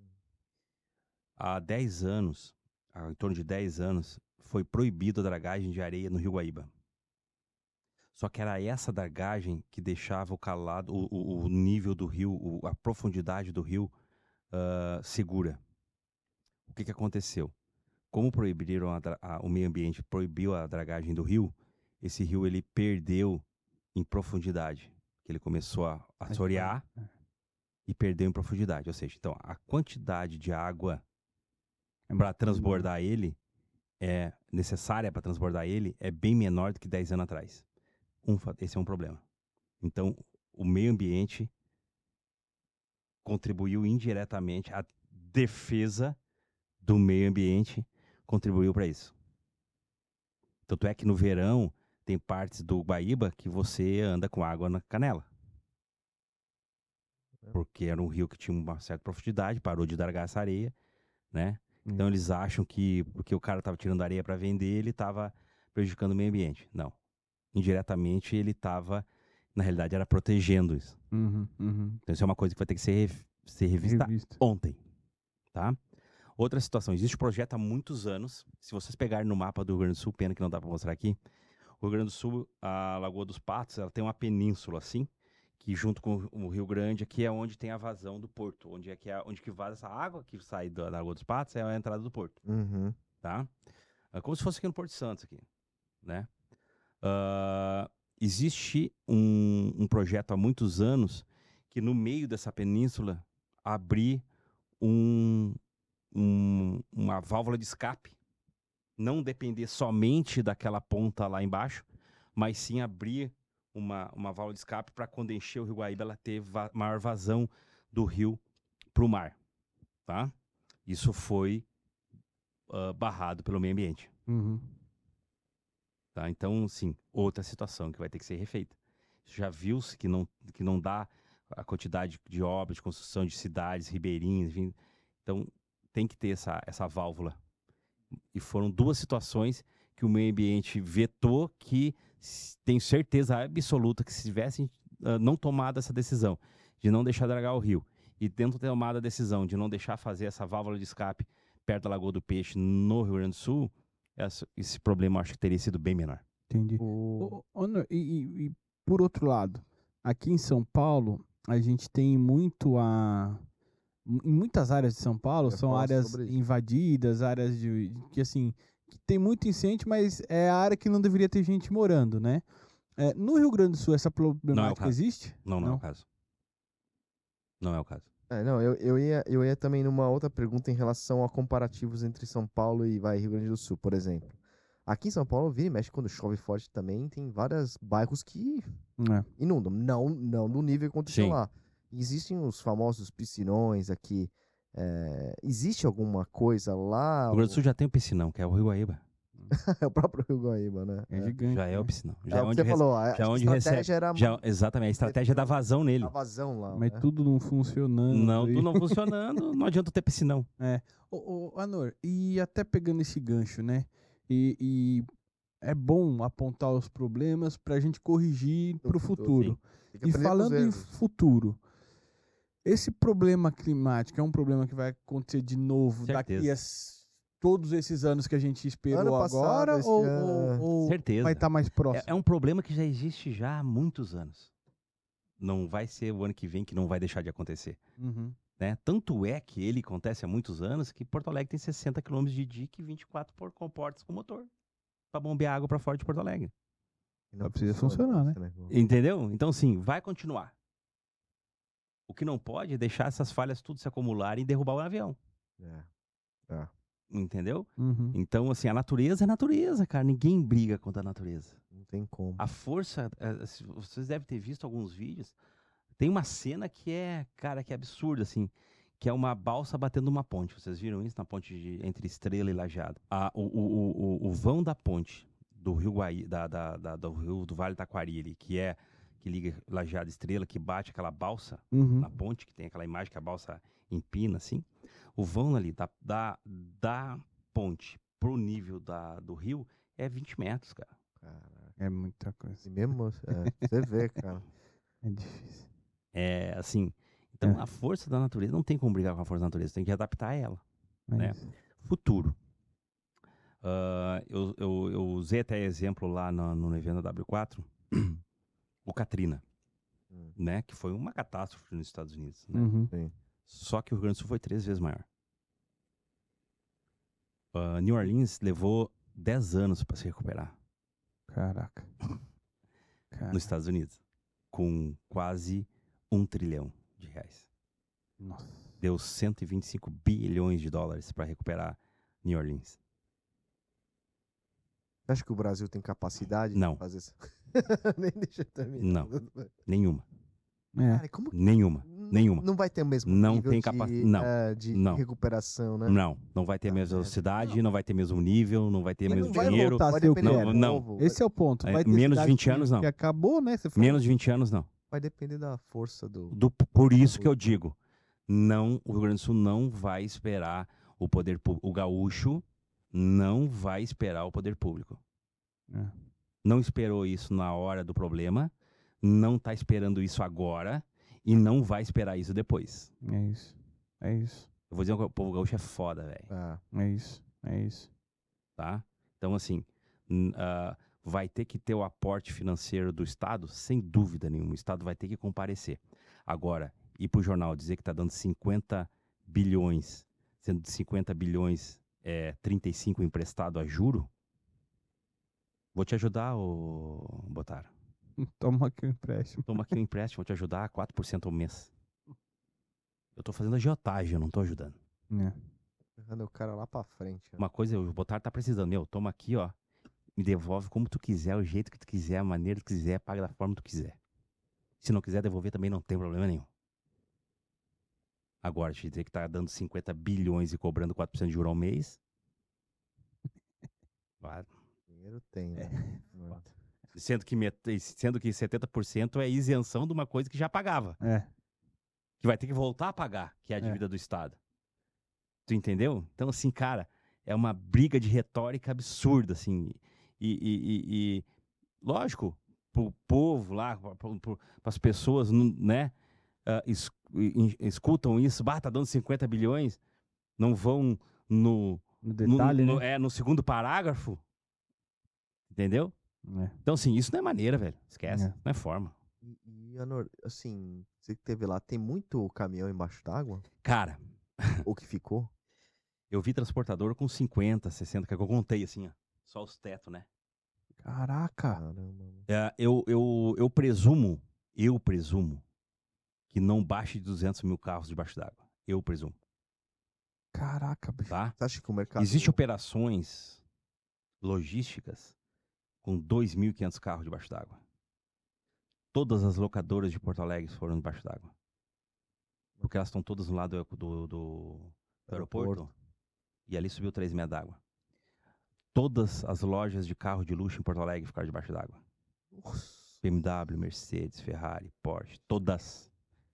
Há 10 anos, em torno de 10 anos, foi proibido a dragagem de areia no Rio Guaíba. Só que era essa dragagem que deixava o nível do rio, a profundidade do rio segura. O que aconteceu? Como proibiram o meio ambiente, proibiu a dragagem do rio, esse rio ele perdeu em profundidade. Ele começou a assorear e perdeu em profundidade. Ou seja, então a quantidade de água para transbordar ele necessária para transbordar ele é bem menor do que 10 anos atrás. Esse é um problema. Então, o meio ambiente contribuiu indiretamente, a defesa do meio ambiente contribuiu para isso. Tanto é que no verão tem partes do Guaíba que você anda com água na canela. porque era um rio que tinha uma certa profundidade, parou de dragar essa areia, né? Então eles acham que porque o cara estava tirando areia para vender, ele estava prejudicando o meio ambiente. Não. Indiretamente ele estava, na realidade, era protegendo isso. Então isso é uma coisa que vai ter que ser revista ontem, tá? Outra situação, existe um projeto há muitos anos, se vocês pegarem no mapa do Rio Grande do Sul, pena que não dá para mostrar aqui, o Rio Grande do Sul, a Lagoa dos Patos, ela tem uma península assim, que junto com o Rio Grande aqui é onde tem a vazão do porto, onde que vaza essa água que sai da Lagoa dos Patos, é a entrada do porto, tá? É como se fosse aqui no Porto Santos aqui, né? Existe um projeto há muitos anos que no meio dessa península abrir uma válvula de escape, não depender somente daquela ponta lá embaixo, mas sim abrir uma válvula de escape para quando encher o Rio Guaíba ela ter maior vazão do rio para o mar, tá? Isso foi barrado pelo meio ambiente. Tá? Então, sim, outra situação que vai ter que ser refeita. Já viu-se que não dá a quantidade de obras, de construção de cidades, ribeirinhas, enfim. Então, tem que ter essa válvula. E foram duas situações que o meio ambiente vetou, que tenho certeza absoluta que se tivessem não tomado essa decisão de não deixar dragar o rio e tendo tomado a decisão de não deixar fazer essa válvula de escape perto da Lagoa do Peixe no Rio Grande do Sul, esse problema eu acho que teria sido bem menor. Entendi. E por outro lado, aqui em São Paulo, a gente tem em muitas áreas de São Paulo, são áreas invadidas, áreas que assim, que tem muito incêndio, mas é a área que não deveria ter gente morando, né? No Rio Grande do Sul, essa problemática existe? Não é o caso. Não é o caso. Eu ia também numa outra pergunta em relação a comparativos entre São Paulo e Rio Grande do Sul, por exemplo. Aqui em São Paulo, vira e mexe, quando chove forte também, tem vários bairros que inundam. Não do nível que aconteceu lá. Existem os famosos piscinões aqui. Existe alguma coisa lá? O Rio Grande do Sul já tem um piscinão, que é o Rio Guaíba. É o próprio Rio Guaíba, né? É gigante. Já é o piscinão. Já é onde você falou, a estratégia era... Exatamente, a estratégia da vazão nele. A vazão lá. Mas tudo não funcionando. Não, tudo não funcionando, não adianta ter piscinão. Anor, e até pegando esse gancho, né? E é bom apontar os problemas para a gente corrigir para o futuro. E falando em futuro, esse problema climático é um problema que vai acontecer de novo daqui a todos esses anos que a gente esperou agora? Ou certeza. Vai estar mais próximo? É um problema que já existe já há muitos anos. Não vai ser o ano que vem que não vai deixar de acontecer. Né? Tanto é que ele acontece há muitos anos que Porto Alegre tem 60 km de dique e 24 com portas com motor para bombear água para fora de Porto Alegre. Não precisa funcionar, né? Entendeu? Então, sim, vai continuar. O que não pode é deixar essas falhas tudo se acumularem e derrubar o avião. Entendeu? Então, assim, a natureza é natureza, cara. Ninguém briga contra a natureza. Não tem como. A força, vocês devem ter visto alguns vídeos. Tem uma cena que é absurda, assim, que é uma balsa batendo uma ponte. Vocês viram isso na ponte entre Estrela e Lajeado? O vão da ponte do Rio do Vale do Taquari ali, que liga Lajeado e Estrela, que bate aquela balsa na ponte, que tem aquela imagem que a balsa empina, assim. O vão ali da ponte pro nível do rio é 20 metros, cara. Caraca. É muita coisa. E mesmo, você vê, cara. É difícil. Assim, então a força da natureza, não tem como brigar com a força da natureza, tem que adaptar a ela, né? Futuro. Eu usei até exemplo lá no evento da W4, o Katrina, né? Que foi uma catástrofe nos Estados Unidos, né? Sim. Só que o Rio Grande do Sul foi 3 vezes maior. New Orleans levou 10 anos para se recuperar. Caraca. Nos Estados Unidos, com quase R$1 trilhão. Nossa. Deu 125 bilhões de dólares para recuperar New Orleans. Você acha que o Brasil tem capacidade Não. de fazer isso? Nem deixa eu terminar. Não. Nenhuma. Cara, como que... Nenhuma. Não vai ter o mesmo não nível tem de recuperação, né? Não vai ter a mesma velocidade, não vai ter mesmo nível, não vai ter mesmo vai dinheiro. Voltar a ser o que não. Esse é o ponto. Vai ter menos de 20 anos, não. Que acabou, né? Menos de 20 anos, não. Vai depender da força do... Por isso que eu digo, não, o Rio Grande do Sul não vai esperar o poder público. O gaúcho não vai esperar o poder público. É. Não esperou isso na hora do problema, não está esperando isso agora e não vai esperar isso depois. É isso. É isso. Eu vou dizer que o povo gaúcho é foda, velho. É isso. É isso. Tá? Então, assim, vai ter que ter o aporte financeiro do Estado, sem dúvida nenhuma. O Estado vai ter que comparecer. Agora, ir para o jornal dizer que está dando 50 bilhões, sendo de 50 bilhões 35 emprestado a juro, vou te ajudar, ô Botaro. Toma aqui o empréstimo. Toma aqui um empréstimo, vou te ajudar a 4% ao mês. Eu tô fazendo agiotagem, eu não tô ajudando. É. Empurrando o cara lá pra frente. Né? Uma coisa, o Botaro tá precisando. Toma aqui, ó. Me devolve como tu quiser, o jeito que tu quiser, a maneira que tu quiser, paga da forma que tu quiser. Se não quiser devolver também não tem problema nenhum. Agora, te dizer que tá dando 50 bilhões e cobrando 4% de juros ao mês. Dinheiro tem, né? Sendo que 70% é isenção de uma coisa que já pagava. É. Que vai ter que voltar a pagar, que é a dívida do Estado. Tu entendeu? Então, assim, cara, é uma briga de retórica absurda, assim. E lógico, pro povo lá, para as pessoas, né, escutam isso, tá dando 50 bilhões, não vão no detalhe, né? no segundo parágrafo, entendeu? É. Então, assim, isso não é maneira, velho. Esquece, É. não é forma. E Anor, assim, você que teve lá, tem muito caminhão embaixo d'água? Cara, Ou que ficou? eu vi transportador com 50, 60, que eu contei assim, ó, só os tetos, né? Caraca. Caramba. Eu presumo que não baixe de 200 mil carros debaixo d'água. Eu presumo, Caraca, bicho. tá? Você acha que o mercado... Existem operações logísticas com 2.500 carros debaixo d'água. Todas as locadoras de Porto Alegre foram debaixo d'água. Porque elas estão todas no lado do aeroporto. E ali subiu 3 metros d'água. Todas as lojas de carro de luxo em Porto Alegre ficaram debaixo d'água. BMW, Mercedes, Ferrari, Porsche, todas.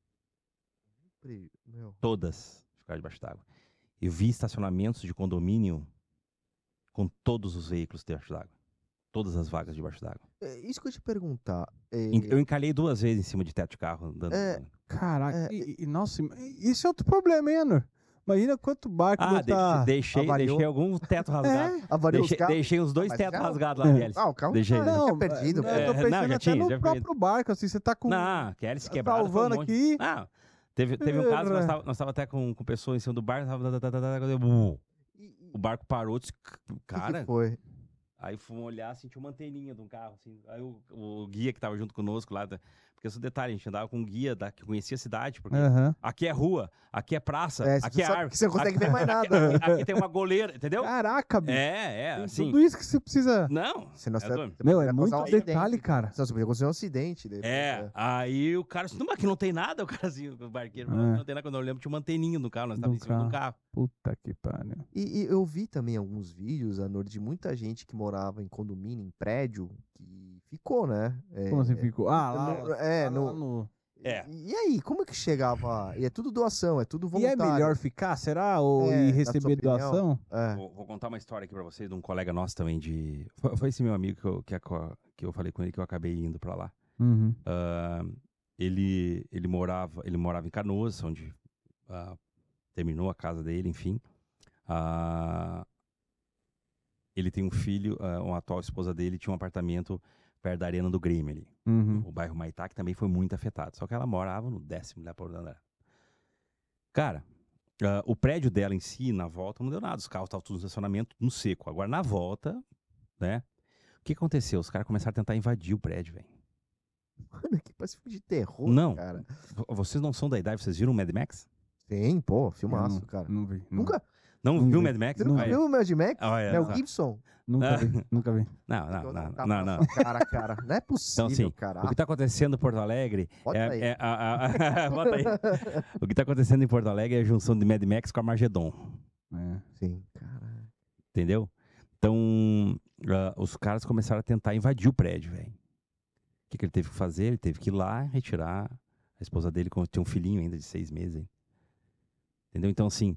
Todas ficaram debaixo d'água. Eu vi estacionamentos de condomínio com todos os veículos debaixo d'água. Todas as vagas debaixo d'água. Isso que eu ia te perguntar. Eu encalhei 2 vezes em cima de teto de carro. Andando. Caraca. Nossa, isso é outro problema, hein, Anor? Imagina quanto barco deixei algum teto rasgado. Deixei uns 2 tetos rasgados lá, Vélez. O carro deixei. não, perdido. Eu tô pensando até no próprio barco, assim, você tá com... Não, que hélice quebrada. Salvando aqui. Não, teve um caso, nós tava até com pessoas em cima do barco, o barco parou, disse, cara... que foi? Aí fomos olhar, senti uma anteninha de um carro, assim. Aí o guia que tava junto conosco lá, porque esse detalhe, a gente andava com um guia que conhecia a cidade, porque aqui é rua, aqui é praça, aqui é árvore. Você não consegue ver mais nada. Aqui tem uma goleira, entendeu? Caraca, bicho. Assim. Tudo isso que você precisa... Não. É muito detalhe, cara. Você podia acontecer um acidente. Aí o cara disse, não, mas aqui não tem nada, o cara assim, o barqueiro, não tem nada. Quando eu lembro, tinha uma anteninha no carro, nós estávamos em cima de um carro. Puta que pariu. E eu vi também alguns vídeos, Anor, de muita gente que morava em condomínio, em prédio, que ficou, né? Como assim ficou? E aí, como é que chegava? E é tudo doação, é tudo voluntário. E é melhor ficar, será? Ou ir receber doação? Vou contar uma história aqui pra vocês de um colega nosso também de... Foi esse meu amigo que eu falei com ele que eu acabei indo pra lá. Uhum. Ele morava em Canoas, onde terminou a casa dele, enfim. Ele tem um filho, uma atual esposa dele tinha um apartamento perto da Arena do Grêmio ali. O bairro Maitá, que também foi muito afetado. Só que ela morava no 10º lá por andar. Cara, o prédio dela em si, na volta, não deu nada. Os carros estavam todos no estacionamento, no seco. Agora, na volta, né? O que aconteceu? Os caras começaram a tentar invadir o prédio, velho. Mano, que parece filme de terror, não, cara. Vocês não são da idade, vocês viram o Mad Max? Sim, pô, filmaço, cara. Não vi. Nunca? Não viu o Mad Max? Você nunca viu o Mad Max? Mel Gibson? Nunca vi. Não. Cara, não é possível, então, assim, cara. O que tá acontecendo em Porto Alegre Bota aí. Bota aí. O que tá acontecendo em Porto Alegre é a junção de Mad Max com Armagedon. Sim, cara. Entendeu? Então, os caras começaram a tentar invadir o prédio, velho. O que ele teve que fazer? Ele teve que ir lá retirar a esposa dele, tinha um filhinho ainda de 6 meses. Hein? Entendeu? Então, assim,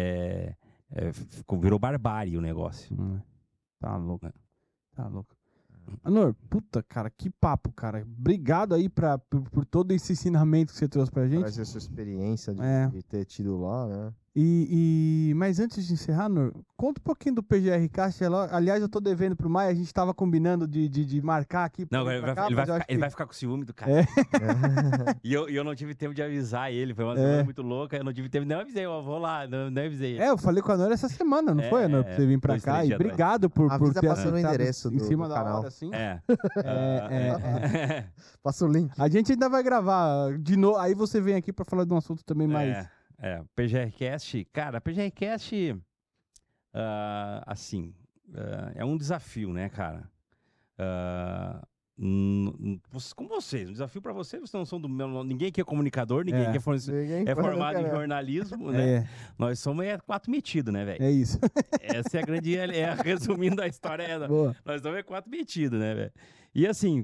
virou barbárie o negócio. Tá louco. É. Tá louco. Anor, puta, cara, que papo, cara. Obrigado aí por todo esse ensinamento que você trouxe pra gente. Trazer a sua experiência de ter tido lá, né? Mas antes de encerrar, Anor, conta um pouquinho do PGR Cast. Aliás, eu tô devendo pro Maia, a gente tava combinando de marcar aqui. Não, ele vai ficar com ciúme do cara. E eu não tive tempo de avisar ele, foi uma semana muito louca, eu não tive tempo, não avisei, eu vou lá, não avisei ele. Eu falei com a Anor essa semana, não foi, Anor? Pra você vir pra cá. E obrigado por ter passando o endereço em cima do da canal. hora, assim. Passa o link. A gente ainda vai gravar de novo, aí você vem aqui pra falar de um assunto também mais... PGRcast, cara, PGRcast, assim, é um desafio, né, cara? Como vocês, um desafio pra vocês não são do meu, ninguém aqui é comunicador, ninguém aqui é formado em jornalismo, né? Nós somos quatro metidos, né, velho? É isso. Essa é a grande, resumindo a história, nós somos quatro metidos, né, velho? E assim,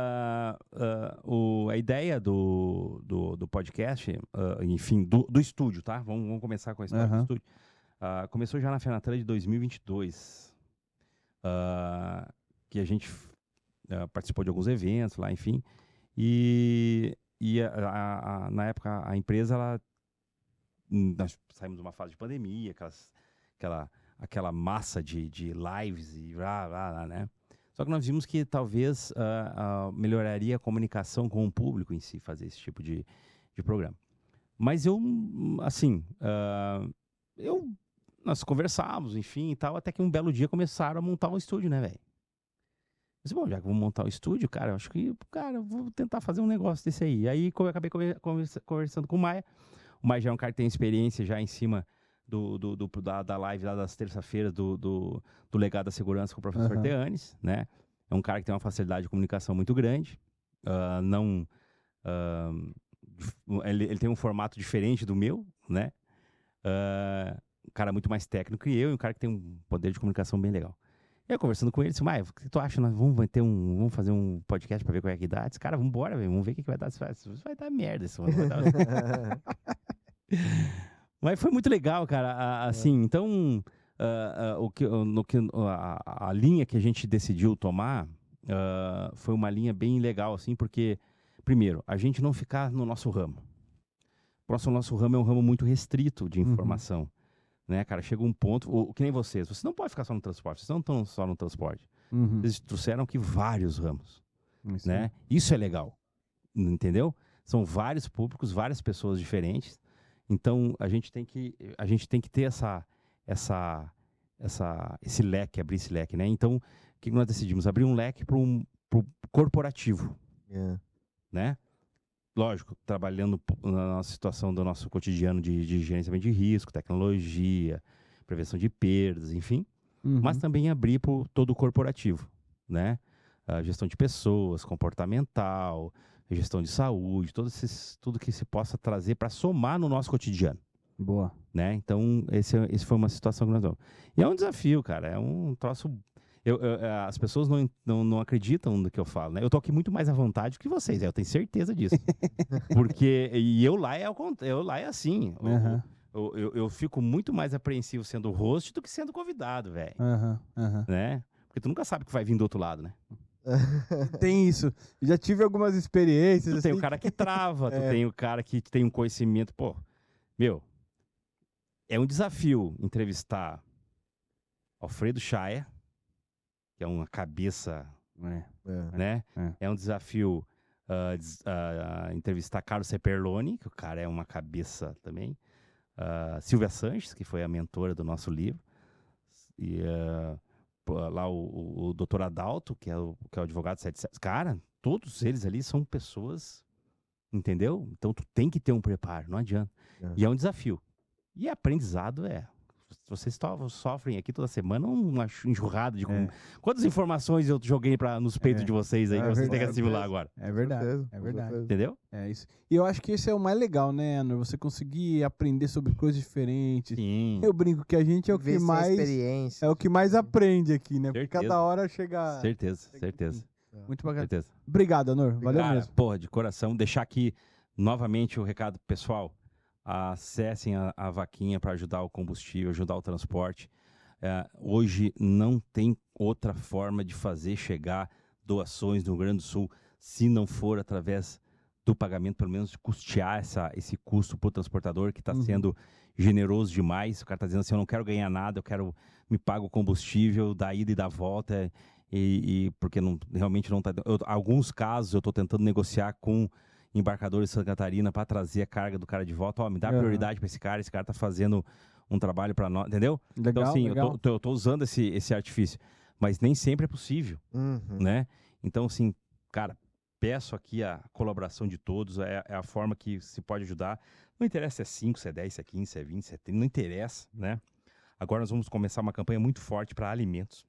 a ideia do podcast, enfim, do estúdio, tá? Vamos começar com a história do estúdio. Começou já na Fenatran de 2022, que a gente participou de alguns eventos lá, enfim. E na época, a empresa, nós saímos de uma fase de pandemia, aquela massa de lives e lá, né? Só que nós vimos que talvez melhoraria a comunicação com o público em si, fazer esse tipo de programa. Mas nós conversávamos, enfim, e tal, até que um belo dia começaram a montar um estúdio, né, velho? Eu disse, bom, já que vamos montar o estúdio, cara, eu acho que, eu vou tentar fazer um negócio desse aí. Aí eu acabei conversando com o Maia. O Maia já é um cara que tem experiência já em cima da live lá das terças-feiras do Legado da Segurança com o professor Teanes, né? É um cara que tem uma facilidade de comunicação muito grande. Ele tem um formato diferente do meu, né? Um cara muito mais técnico que eu e um cara que tem um poder de comunicação bem legal. Eu conversando com ele, disse, Maia, o que tu acha? Nós vamos fazer um podcast pra ver qual é que dá? Disse, cara, vambora, velho, vamos ver o que vai dar. Isso vai dar merda, isso vai dar... Mas foi muito legal, cara. Assim, então, a linha que a gente decidiu tomar foi uma linha bem legal, assim, porque, primeiro, a gente não ficar no nosso ramo. O nosso ramo é um ramo muito restrito de informação. Né, cara? Chega um ponto, que nem vocês não podem ficar só no transporte, vocês não estão só no transporte. Vocês trouxeram aqui vários ramos. Né? Isso é legal. Entendeu? São vários públicos, várias pessoas diferentes. Então, a gente tem que ter esse leque, abrir esse leque, né? Então, o que nós decidimos? Abrir um leque para o corporativo, né? Lógico, trabalhando na nossa situação do nosso cotidiano de gerenciamento de risco, tecnologia, prevenção de perdas, enfim. Mas também abrir para todo o corporativo, né? A gestão de pessoas, comportamental, gestão de saúde, tudo que se possa trazer para somar no nosso cotidiano. Boa. Né? Então, esse foi uma situação que nós vamos. E é um desafio, cara. É um troço... as pessoas não acreditam no que eu falo, né? Eu tô aqui muito mais à vontade que vocês, eu tenho certeza disso. Porque... eu lá é assim. Eu fico muito mais apreensivo sendo host do que sendo convidado, velho. Né? Porque tu nunca sabe o que vai vir do outro lado, né? Tem isso. Já tive algumas experiências. Tu tem o cara que trava, tu tem o cara que tem um conhecimento. Pô, é um desafio entrevistar Alfredo Chaya, que é uma cabeça, né? É um desafio entrevistar Carlos Seperloni, que o cara é uma cabeça também. Silvia Sanches, que foi a mentora do nosso livro. E lá o doutor Adalto, que é o advogado 77. Cara, todos eles ali são pessoas, entendeu? Então tu tem que ter um preparo, não adianta. E é um desafio. E aprendizado vocês sofrem aqui toda semana uma enxurrada de... Quantas informações eu joguei nos peitos de vocês aí, que vocês têm que assimilar agora? É verdade, é verdade. Entendeu? É isso. E eu acho que esse é o mais legal, né, Anor? Você conseguir aprender sobre coisas diferentes. Sim. Eu brinco que a gente é o que mais... É o que mais aprende aqui, né? Porque cada hora chega... Certeza. Muito Com bacana. certeza. Obrigado, Anor. Valeu Cara, mesmo. porra, de coração. Deixar aqui novamente o recado pro pessoal. Acessem a vaquinha para ajudar o combustível, ajudar o transporte. Hoje não tem outra forma de fazer chegar doações no Rio Grande do Sul se não for através do pagamento, pelo menos de custear esse custo para o transportador, que está sendo generoso demais. O cara está dizendo assim, eu não quero ganhar nada, eu quero me pago o combustível da ida e da volta, porque realmente não está... Alguns casos eu estou tentando negociar com embarcadores de Santa Catarina para trazer a carga do cara de volta. Me dá prioridade para esse cara está fazendo um trabalho para nós, entendeu? Legal, então, assim, legal. eu tô usando esse artifício, mas nem sempre é possível, né? Então, assim, cara, peço aqui a colaboração de todos, é a forma que se pode ajudar. Não interessa se é 5, se é 10, se é 15, se é 20, se é 30, não interessa, né? Agora nós vamos começar uma campanha muito forte para alimentos,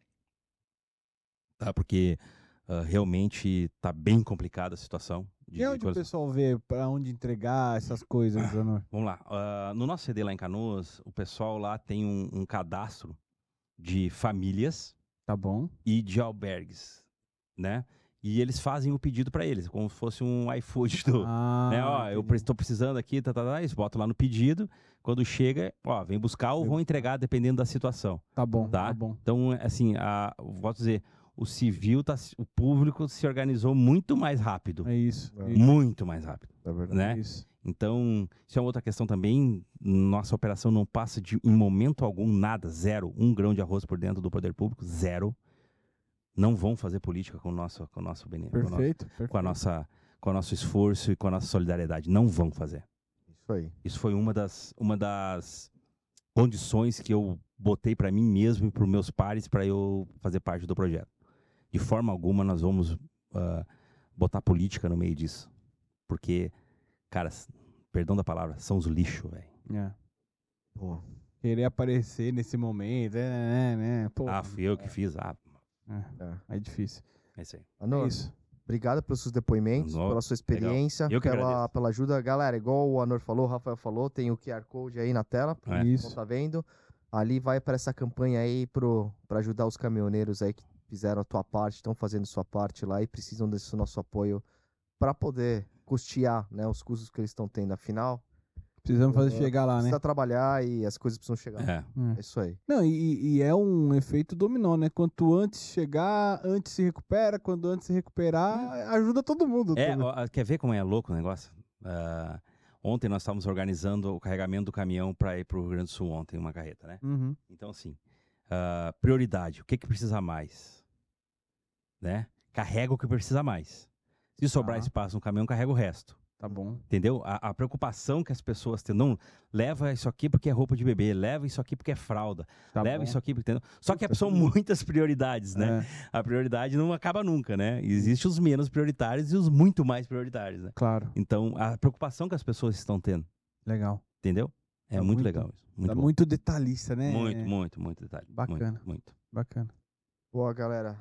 tá? Porque realmente tá bem complicada a situação. E onde o pessoal vê para onde entregar essas coisas, Anor? Vamos lá. No nosso CD lá em Canoas, o pessoal lá tem um cadastro de famílias Tá bom. e de albergues, né? E eles fazem o pedido para eles, como se fosse um iFood né? Ó, eu estou precisando aqui, eles botam lá no pedido, quando chega, ó, vem buscar ou vão entregar, dependendo da situação. Tá bom, tá? tá bom. Então, assim, vou dizer, o civil, o público se organizou muito mais rápido. É isso. Muito mais rápido, É verdade. né? Isso. Então, isso é uma outra questão também. Nossa operação não passa de, em momento algum, nada, 0, 1 grão de arroz por dentro do poder público, 0. Não vão fazer política com o nosso benefício. Perfeito. Com o nosso esforço e com a nossa solidariedade. Não vão fazer. Isso aí. Isso foi uma das condições que eu botei para mim mesmo e para os meus pares para eu fazer parte do projeto. De forma alguma nós vamos botar política no meio disso. Porque, cara, perdão da palavra, são os lixo, velho. É. Pô. Querer aparecer nesse momento, né? Pô, Fui eu que fiz. é difícil. É isso aí. Anor, É isso. obrigado pelos seus depoimentos, pela sua experiência, Eu que agradeço. pela ajuda. Galera, igual o Anor falou, o Rafael falou, tem o QR Code aí na tela, pra quem Isso. não tá vendo. Ali vai para essa campanha aí para ajudar os caminhoneiros aí que fizeram a tua parte, estão fazendo sua parte lá e precisam desse nosso apoio para poder custear, né, os custos que eles estão tendo. Afinal, Precisamos fazer chegar lá, né? precisa trabalhar e as coisas precisam chegar. É. É isso aí. Não, e é um efeito dominó, né? Quanto antes chegar, antes se recupera. Quando antes se recuperar, ajuda todo mundo. Quer ver como é louco o negócio? Ontem nós estávamos organizando o carregamento do caminhão para ir para o Rio Grande do Sul ontem, uma carreta, né? Uhum. Então, assim, prioridade. O que precisa mais? Né? Carrega o que precisa mais. Se sobrar espaço no caminhão, carrega o resto. Tá bom. Entendeu? A preocupação que as pessoas têm, não, leva isso aqui porque é roupa de bebê, leva isso aqui porque é fralda, leva isso aqui porque... Entendeu? Só que são muitas prioridades, né? A prioridade não acaba nunca, né? Existem os menos prioritários e os muito mais prioritários, né? Claro. Então, a preocupação que as pessoas estão tendo, Legal. entendeu? É muito legal isso. Muito bom. Muito detalhista, né? Muito detalhe. Bacana. Muito. Bacana. Boa, galera.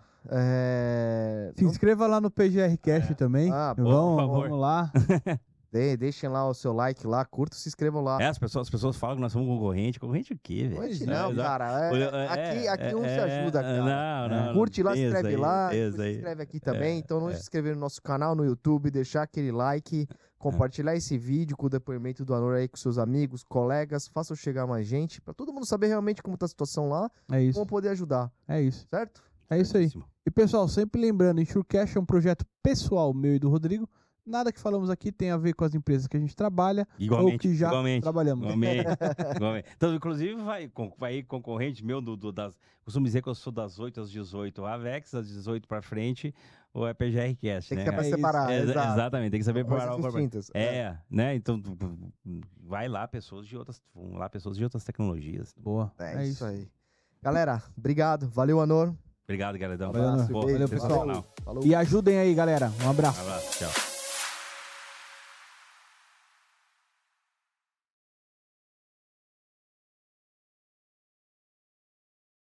Se inscreva lá no PGR Cash também. Vamos lá. Deixem lá o seu like lá, curtam, se inscrevam lá. As pessoas falam que nós somos concorrente. Concorrente o quê, velho? Hoje não, cara. Aqui um se ajuda, cara. Não. Curte lá, se inscreve lá. Se inscreve aqui também. Então não se inscrever no nosso canal no YouTube, deixar aquele like, compartilhar esse vídeo com o depoimento do Anor aí com seus amigos, colegas. Façam chegar mais gente, pra todo mundo saber realmente como tá a situação lá. É isso. Como poder ajudar. É isso. Certo? É isso aí. E pessoal, sempre lembrando, Enxurcash é um projeto pessoal meu e do Rodrigo. Nada que falamos aqui tem a ver com as empresas que a gente trabalha ou que já trabalhamos. Igualmente. Então, inclusive, vai concorrente meu costumo dizer que eu sou das 8 às 18, a Avex, das 18 para frente, ou a PGR Cast, tem né? que saber separar. Exatamente, tem que saber separar. Né? Então vai lá pessoas de outras tecnologias. Boa. É isso aí. Galera, obrigado. Valeu, Anor. Obrigado, galera. Valeu, pessoal. Falou. E ajudem aí, galera. Um abraço. Tchau.